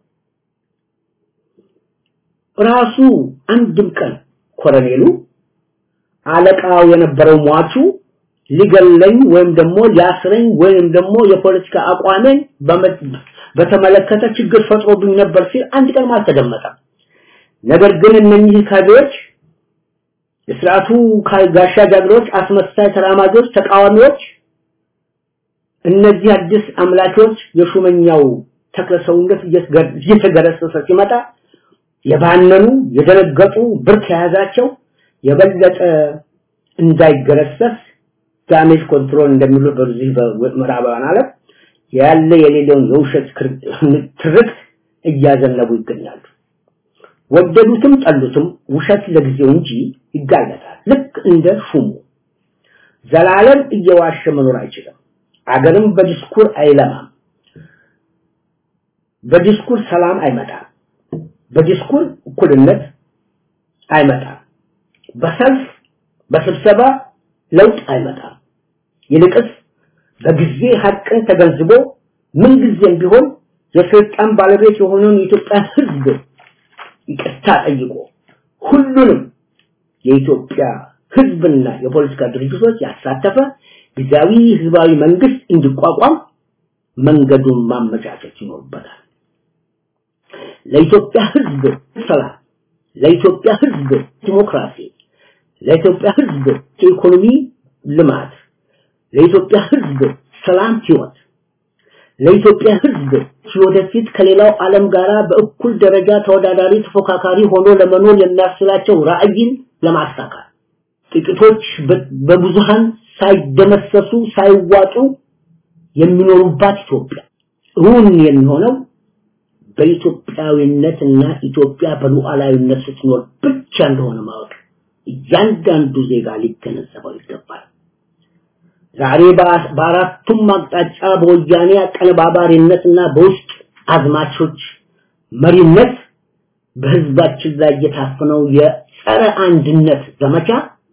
ራሱ አንድም ቀን ኮሎኔሉ አለቃው የነበረው ሟቹ ሊገለኝ ወይም ደግሞ ሊያስረኝ ወይም ደግሞ የፖለቲካ አቋሜን በተመለከተ ችግር ፈጥሮብኝ ነበር ሲል አንድ ቀን አልተደመጠም። ነገር ግን እነኚህ ካድሬዎች የሥርዓቱ ጋሻ ጃግሬዎች፣ አስመሳይ ተራማጆች፣ ተቃዋሚዎች እነዚህ አዲስ አምላኪዎች የሹመኛው ተከሰውነት እየተገረሰሰ ሲመጣ የባነኑ የደነገጡ ብርክ ያዛቸው የበለጠ እንዳይገረሰስ ዳሜጅ ኮንትሮል እንደሚሉ በዚህ በምዕራባውያን ዓለም ያለ የሌለውን የውሸት ትርክት እያዘነቡ ይገኛሉ። ወደዱትም ጠሉትም ውሸት ለጊዜው እንጂ ይጋለጣል። ልክ እንደ ሹሙ ዘላለም እየዋሸ መኖር አይችልም። አገርም በዲስኩር አይለማም። በዲስኩር ሰላም አይመጣም። በዲስኩር እኩልነት አይመጣም። በሰልፍ በስብሰባ ለውጥ አይመጣም። ይልቅስ በጊዜ ሀቅን ተገንዝቦ ምን ጊዜም ቢሆን የስልጣን ባለቤት የሆነውን የኢትዮጵያ ሕዝብ ይቅርታ ጠይቆ ሁሉንም የኢትዮጵያ ሕዝብና የፖለቲካ ድርጅቶች ያሳተፈ ጊዜያዊ ህዝባዊ መንግስት እንዲቋቋም መንገዱን ማመቻቸት ይኖርበታል። ለኢትዮጵያ ሕዝብ ሰላም፣ ለኢትዮጵያ ሕዝብ ዲሞክራሲ፣ ለኢትዮጵያ ሕዝብ ኢኮኖሚ ልማት፣ ለኢትዮጵያ ሕዝብ ሰላም ህይወት፣ ለኢትዮጵያ ሕዝብ ወደፊት ከሌላው ዓለም ጋር በእኩል ደረጃ ተወዳዳሪ ተፎካካሪ ሆኖ ለመኖር የሚያስችላቸው ራዕይን ለማሳካት ጥቂቶች በብዙሃን ሳይደመሰሱ ሳይዋጡ የሚኖሩባት ኢትዮጵያ እውን የሚሆነው በኢትዮጵያዊነትና ኢትዮጵያ በሉዓላዊነት ስትኖር ብቻ እንደሆነ ማወቅ እያንዳንዱ ዜጋ ሊገነዘበው ይገባል። ዛሬ በአራቱም አቅጣጫ በወያኔ አቀነባባሪነትና በውስጥ አዝማቾች መሪነት በህዝባችን ላይ የታፈነው የጸረ አንድነት ዘመቻ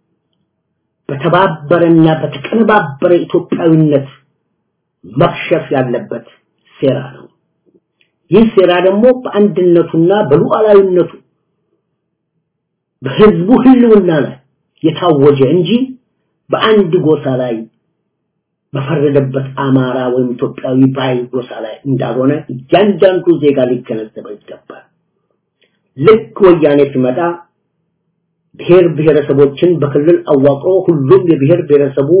በተባበረና በተቀነባበረ ኢትዮጵያዊነት መክሸፍ ያለበት ሴራ ነው። ይህ ሴራ ደግሞ በአንድነቱና በሉዓላዊነቱ በህዝቡ ህልውና ላይ የታወጀ እንጂ በአንድ ጎሳ ላይ በፈረደበት አማራ ወይም ኢትዮጵያዊ ባይ ጎሳ ላይ እንዳልሆነ እያንዳንዱ ዜጋ ሊገነዘበው ይገባል። ልክ ወያኔ ሲመጣ ብሔር ብሔረሰቦችን በክልል አዋቅሮ ሁሉም የብሔር ብሔረሰቡ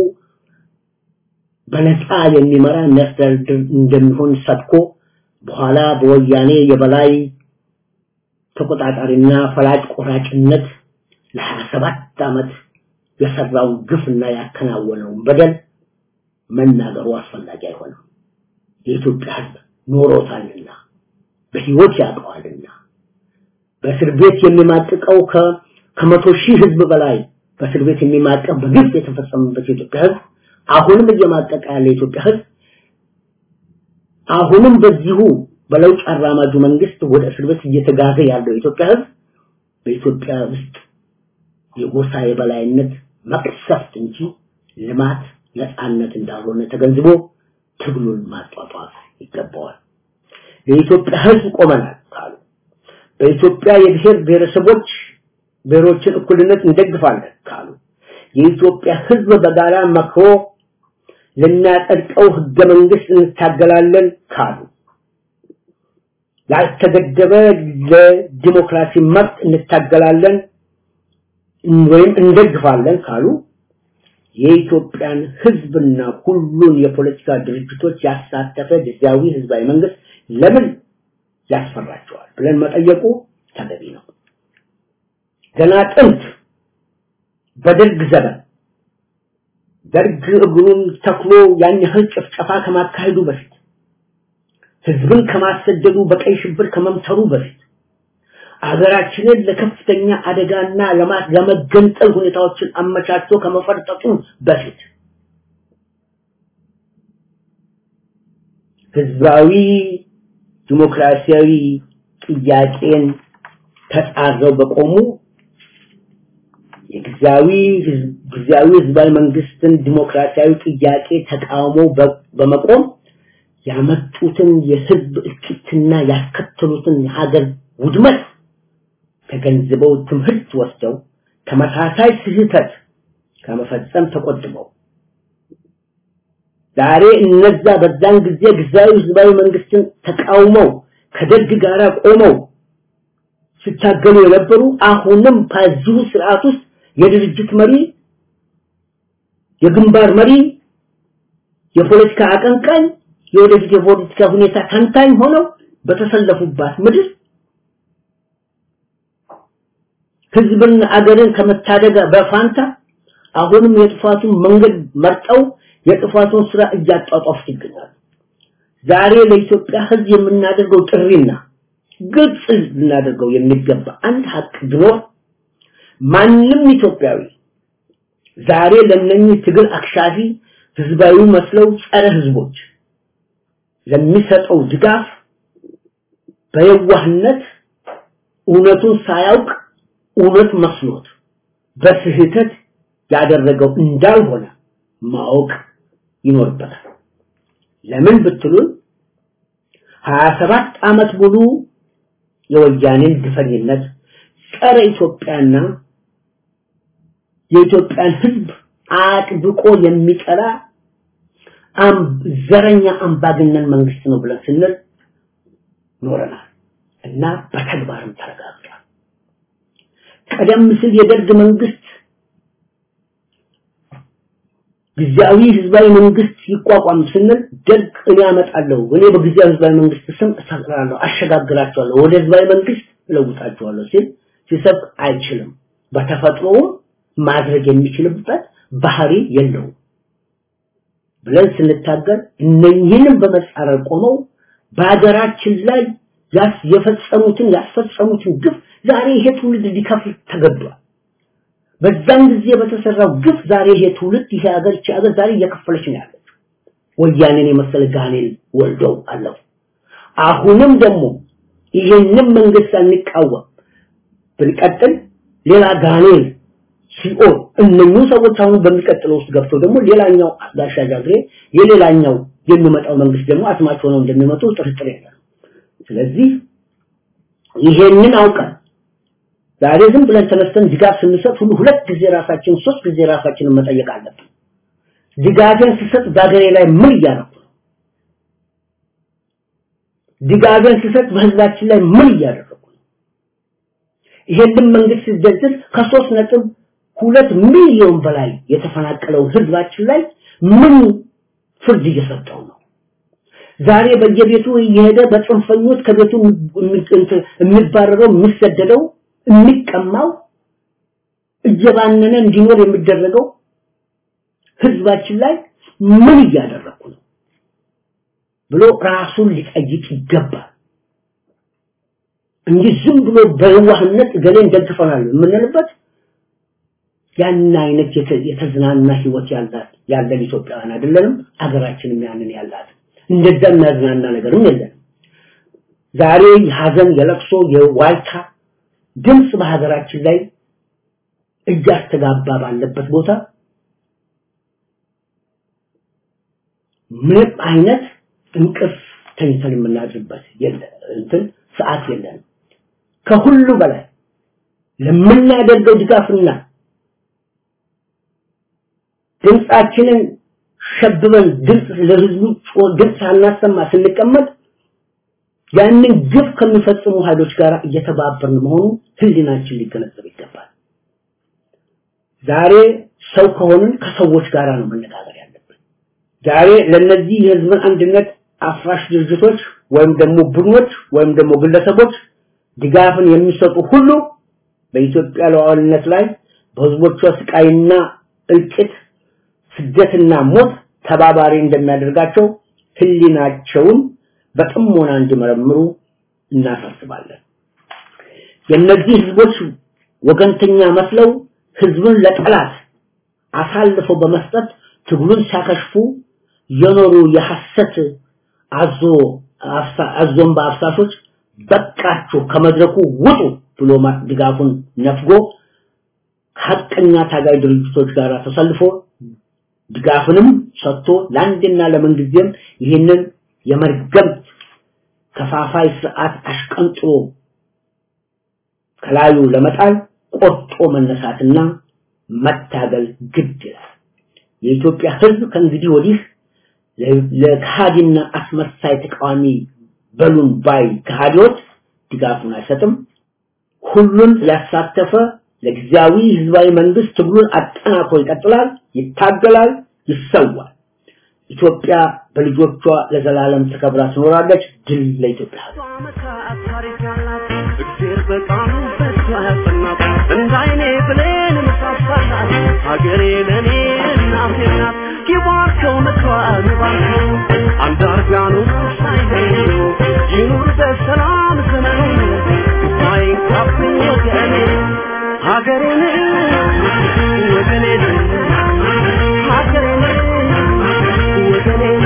በነፃ የሚመራ የሚያስተዳድር እንደሚሆን ሰጥቆ በኋላ በወያኔ የበላይ ተቆጣጣሪና ፈላጭ ቆራጭነት ለ27 ዓመት የሰራው ግፍና ያከናወነው በደል መናገሩ አስፈላጊ አይሆንም። የኢትዮጵያ ሕዝብ ኖሮታልና በህይወት ያውቀዋልና በእስር ቤት የሚማቅቀው ከመቶ ሺህ ሕዝብ በላይ በእስር ቤት የሚማቀቅ በግፍ የተፈጸመበት የኢትዮጵያ ሕዝብ አሁንም እየማቀቀ ያለ የኢትዮጵያ ሕዝብ አሁንም በዚሁ በለውጥ አራማጁ መንግስት ወደ እስር ቤት እየተጋዘ ያለው ኢትዮጵያ ህዝብ በኢትዮጵያ ውስጥ የጎሳ የበላይነት መቅሰፍት እንጂ ልማት ነፃነት እንዳልሆነ ተገንዝቦ ትግሉን ማጧጧፍ ይገባዋል። የኢትዮጵያ ህዝብ ቆመናል ካሉ በኢትዮጵያ የብሔር ብሔሮችን እኩልነት እንደግፋለን ካሉ የኢትዮጵያ ህዝብ በጋራ መክሮ ለሚያጸድቀው ህገ መንግስት እንታገላለን ካሉ ያልተገደበ ለዲሞክራሲ መብት እንታገላለን ወይም እንደግፋለን ካሉ የኢትዮጵያን ህዝብና ሁሉን የፖለቲካ ድርጅቶች ያሳተፈ ጊዜያዊ ህዝባዊ መንግስት ለምን ያስፈራቸዋል ብለን መጠየቁ ተገቢ ነው። ገና ጥንት በደርግ ዘመን ደርግ እግሩን ተክሎ ያን ያህል ጭፍጨፋ ከማካሄዱ በፊት ህዝብን ከማሰደዱ በቀይ ሽብር ከመምተሩ በፊት አገራችንን ለከፍተኛ አደጋና ለመገንጠል ሁኔታዎችን አመቻችቶ ከመፈርጠጡ በፊት ህዝባዊ ዲሞክራሲያዊ ጥያቄን ተጻረው በቆሙ የጊዜያዊ ህዝባዊ መንግስትን ዲሞክራሲያዊ ጥያቄ ተቃውሞ በመቆም ያመጡትን የህዝብ እልቂትና ያስከተሉትን የሀገር ውድመት ተገንዝበው ትምህርት ወስደው ተመሳሳይ ስህተት ከመፈጸም ተቆጥበው ዛሬ እነዛ በዛን ጊዜ ጊዜያዊ ህዝባዊ መንግስትን ተቃውመው ከደርግ ጋር ቆመው ሲታገሉ የነበሩ አሁንም በዚሁ ስርዓት ውስጥ የድርጅት መሪ የግንባር መሪ የፖለቲካ አቀንቃኝ የወደፊት የፖለቲካ ሁኔታ ተንታኝ ሆነው በተሰለፉባት ምድር ህዝብን አገርን ከመታደግ በፋንታ አሁንም የጥፋቱን መንገድ መርጠው የጥፋቱን ስራ እያጣጣፉ ይገኛሉ። ዛሬ ለኢትዮጵያ ህዝብ የምናደርገው ጥሪና ግልጽ ልናደርገው የሚገባ አንድ ሀቅ ቢኖር ማንም ኢትዮጵያዊ ዛሬ ለነኚህ ትግል አክሻፊ ህዝባዊ መስለው ጸረ ህዝቦች ለሚሰጠው ድጋፍ በየዋህነት እውነቱን ሳያውቅ እውነት መስሎት በስህተት ያደረገው እንዳልሆነ ማወቅ ይኖርበታል። ለምን ብትሉን 27 ዓመት ሙሉ የወያኔን ግፈኝነት ጸረ ኢትዮጵያና የኢትዮጵያን ህዝብ አጥብቆ የሚጠላ ዘረኛ አምባገነን መንግስት ነው ብለን ስንል ኖረናል እና በተግባርም ተረጋግጧል። ቀደም ሲል የደርግ መንግስት ጊዜያዊ ህዝባዊ መንግስት ይቋቋም ስንል ደርግ እኔ አመጣለሁ እኔ በጊዜያዊ ህዝባዊ መንግስት ስም እሰራለሁ አሸጋግራቸዋለሁ ወደ ህዝባዊ መንግስት ለውጣቸዋለሁ ሲሰብ አይችልም በተፈጥሮ ማድረግ የሚችልበት ባህሪ የለውም ብለን ስንታገል እነኚህንም በመጻረር ቆመው በአገራችን ላይ ያስፈጸሙትን ግፍ ዛሬ ይሄ ትውልድ ሊከፍል ተገዷል። በዛን ጊዜ በተሰራው ግፍ ዛሬ ይሄ ትውልድ ይሄ ሀገር ዛሬ እየከፈለች ነው ያለችው። ወያኔን የመሰለ ጋኔል ወልደው አለፉ። አሁንም ደግሞ ይሄንን መንግስት አንቃወም ብንቀጥል ሌላ ጋኔል ሲኦል እነኚህ ሰዎች አሁን በሚቀጥለው ውስጥ ገብተው ደግሞ ሌላኛው አዳሻጃግሬ የሌላኛው የሚመጣው መንግስት ደግሞ አስማቸው ነው እንደሚመጡ ጥርጥር የለም። ስለዚህ ይሄንን አውቀን ዛሬ ዝም ብለን ተነስተን ድጋፍ ስንሰጥ ሁሉ ሁለት ጊዜ ራሳችን ሶስት ጊዜ ራሳችንን መጠየቅ አለብን። ድጋፍን ስሰጥ ዛገሬ ላይ ምን እያደረኩ ነው? ድጋፍን ስሰጥ በህዝባችን ላይ ምን እያደረኩ ነው? ይሄንን መንግስት ሲደግፍ ከ3.2 ሚሊዮን በላይ የተፈናቀለው ህዝባችን ላይ ምን ፍርድ እየሰጠው ነው? ዛሬ በየቤቱ እየሄደ በጽንፈኞች ከቤቱ የሚባረረው የሚሰደደው የሚቀማው እየባነነ እንዲኖር የሚደረገው ህዝባችን ላይ ምን እያደረኩ ነው ብሎ ራሱን ሊጠይቅ ይገባል እንጂ ዝም ብሎ በዋህነት ገሌን ደግፈናል የምንልበት ያን አይነት የተዝናና ህይወት ያለን ኢትዮጵያውያን አይደለንም። አገራችንም ያንን ያላት እንደዛ የሚያዝናና ነገርም የለም። ዛሬ የሐዘን የለቅሶ የዋይታ ድምጽ በሀገራችን ላይ እያስተጋባ ባለበት ቦታ ምን አይነት እንቅፍ ተኝተን የምናድርበት እንትን ሰዓት የለም ከሁሉ በላይ ለምናደርገው ድጋፍና ድምጻችንን ሸብበን ለህዝቡ ድምጽ አናሰማ ስንቀመጥ ያንን ግፍ ከሚፈጽሙ ኃይሎች ጋር እየተባበርን መሆኑ ህሊናችን ሊገነዘብ ይገባል ዛሬ ሰው ከሆነን ከሰዎች ጋር ነው መነጋገር ያለብን ዛሬ ለነዚህ የህዝብን አንድነት አፍራሽ ድርጅቶች ወይም ደግሞ ቡድኖች ወይም ደግሞ ግለሰቦች ድጋፍን የሚሰጡ ሁሉ በኢትዮጵያ ሉዓላዊነት ላይ በህዝቦቿ ስቃይና እልቂት ስደትና ሞት ተባባሪ እንደሚያደርጋቸው ህሊናቸውን በጥሞና እንዲመረምሩ እናሳስባለን የነዚህ ህዝቦች ወገንተኛ መስለው ህዝብን ለጠላት አሳልፈው በመስጠት ትግሉን ሲያከሽፉ የኖሩ የሐሰት አዞን በአፍሳሾች በቃቸው ከመድረኩ ውጡ ብሎ ድጋፉን ነፍጎ ሐቀኛ ታጋይ ድርጅቶች ጋር ተሰልፎ ድጋፍንም ሰጥቶ ለአንድና ለመንግስቴም ይህንን የመርገም ከፋፋይ ስርዓት አሽቀንጥሮ ከላዩ ለመጣል ቆርጦ መነሳትና መታገል ግድ ይላል የኢትዮጵያ ህዝብ ከእንግዲህ ወዲህ ለካዲና አስመሳይ ተቃዋሚ በሉን ባይ ካዲዎች ድጋፉን አይሰጥም ሁሉን ያሳተፈ ለጊዜያዊ ህዝባዊ መንግስት ትግሉን አጠናክሮ ይቀጥላል ይታገላል ይሰዋል ኢትዮጵያ በልጆቿ ለዘላለም ተከብራ ትኖራለች ድል ለኢትዮጵያ እግዚአብሔር በቃሉ ፈቷልና እንዳይኔ ብለን መሳሳላት ሀገሬ ለኔ እናቴና ይባርከው መቷል ባርከው አንዳርጋኑ ሳይደሉ ይኑር በሰላም ዘመኑ ሳይንካብኝ ወገኔ ሀገሬን ወገኔን ሀገሬን ወገኔን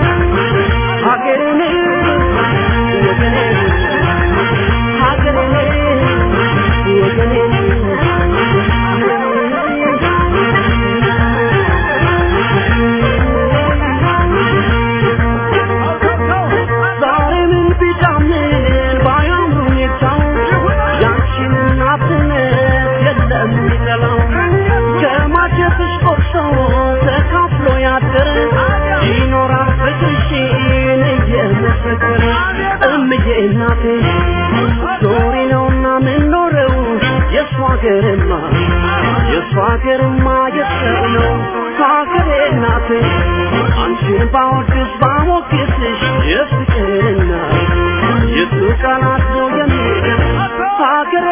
ሀገሬን ወገኔን ሀገሬን ወገኔን ዛሬምን ቢጫምን ባያምሩ የታው ያንቺን እናትነት የለም ይጠላው ከማጀትሽ ቆርሶ ተካፍሎ ያደረ ይኖራል ፍቅርሽን እየመሰከረ እምዬ እናቴ ኖሪ ነውና ምንኖረው የሷ ሀገርማ የሰው ነው ሀገሬ እናቴ አንቺን ባወድስ ባሞግስሽ የፍቅርና የሱ ቃላት ነው የሚል ሀገሬ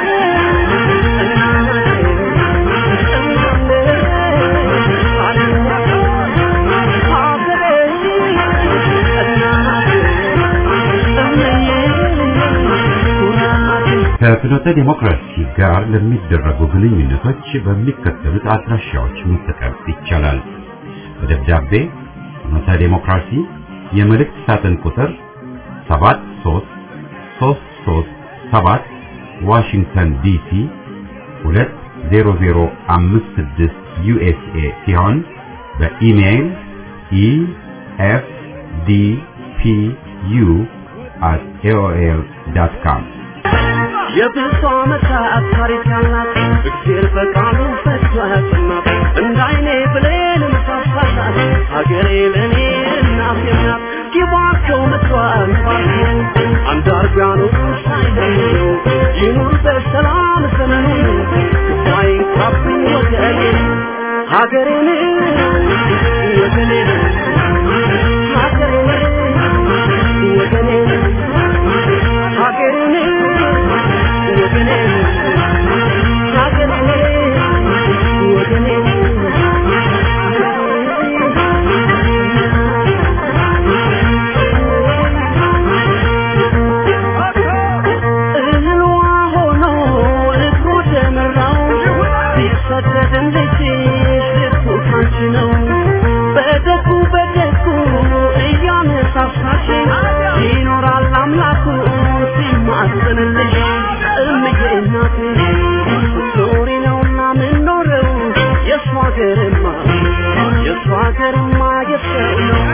ከፍኖተ ዲሞክራሲ ጋር ለሚደረጉ ግንኙነቶች በሚከተሉት አድራሻዎች መጠቀም ይቻላል። በደብዳቤ ፍኖተ ዲሞክራሲ የመልእክት ሳጥን ቁጥር 73337 ዋሽንግተን ዲሲ 20056 ዩኤስኤ ሲሆን በኢሜይል efdpu@aol.com የብዙ ዓመታት ታሪክ ያላት እግዚአብሔር በቃሉ ፈቷትና እንዳይኔ ብለን መሳሳላት ሀገሬ ለኔ እናቴ ናት ይባርከው መቷል ባርከው አንዳርጋኑ ሳይደሉ ይኑር በሰላም ዘመኑ ሳይንካብኝ ወገኔ ሀገሬን ወገኔን ሀገሬን ወገኔን ሀገሬን ይኖራል አምላኩ ሲማጸንልሽ እምዬ እናቴ ኖሪ ነውና ምን ኖረው የሷ ሀገርማ የሰው ነው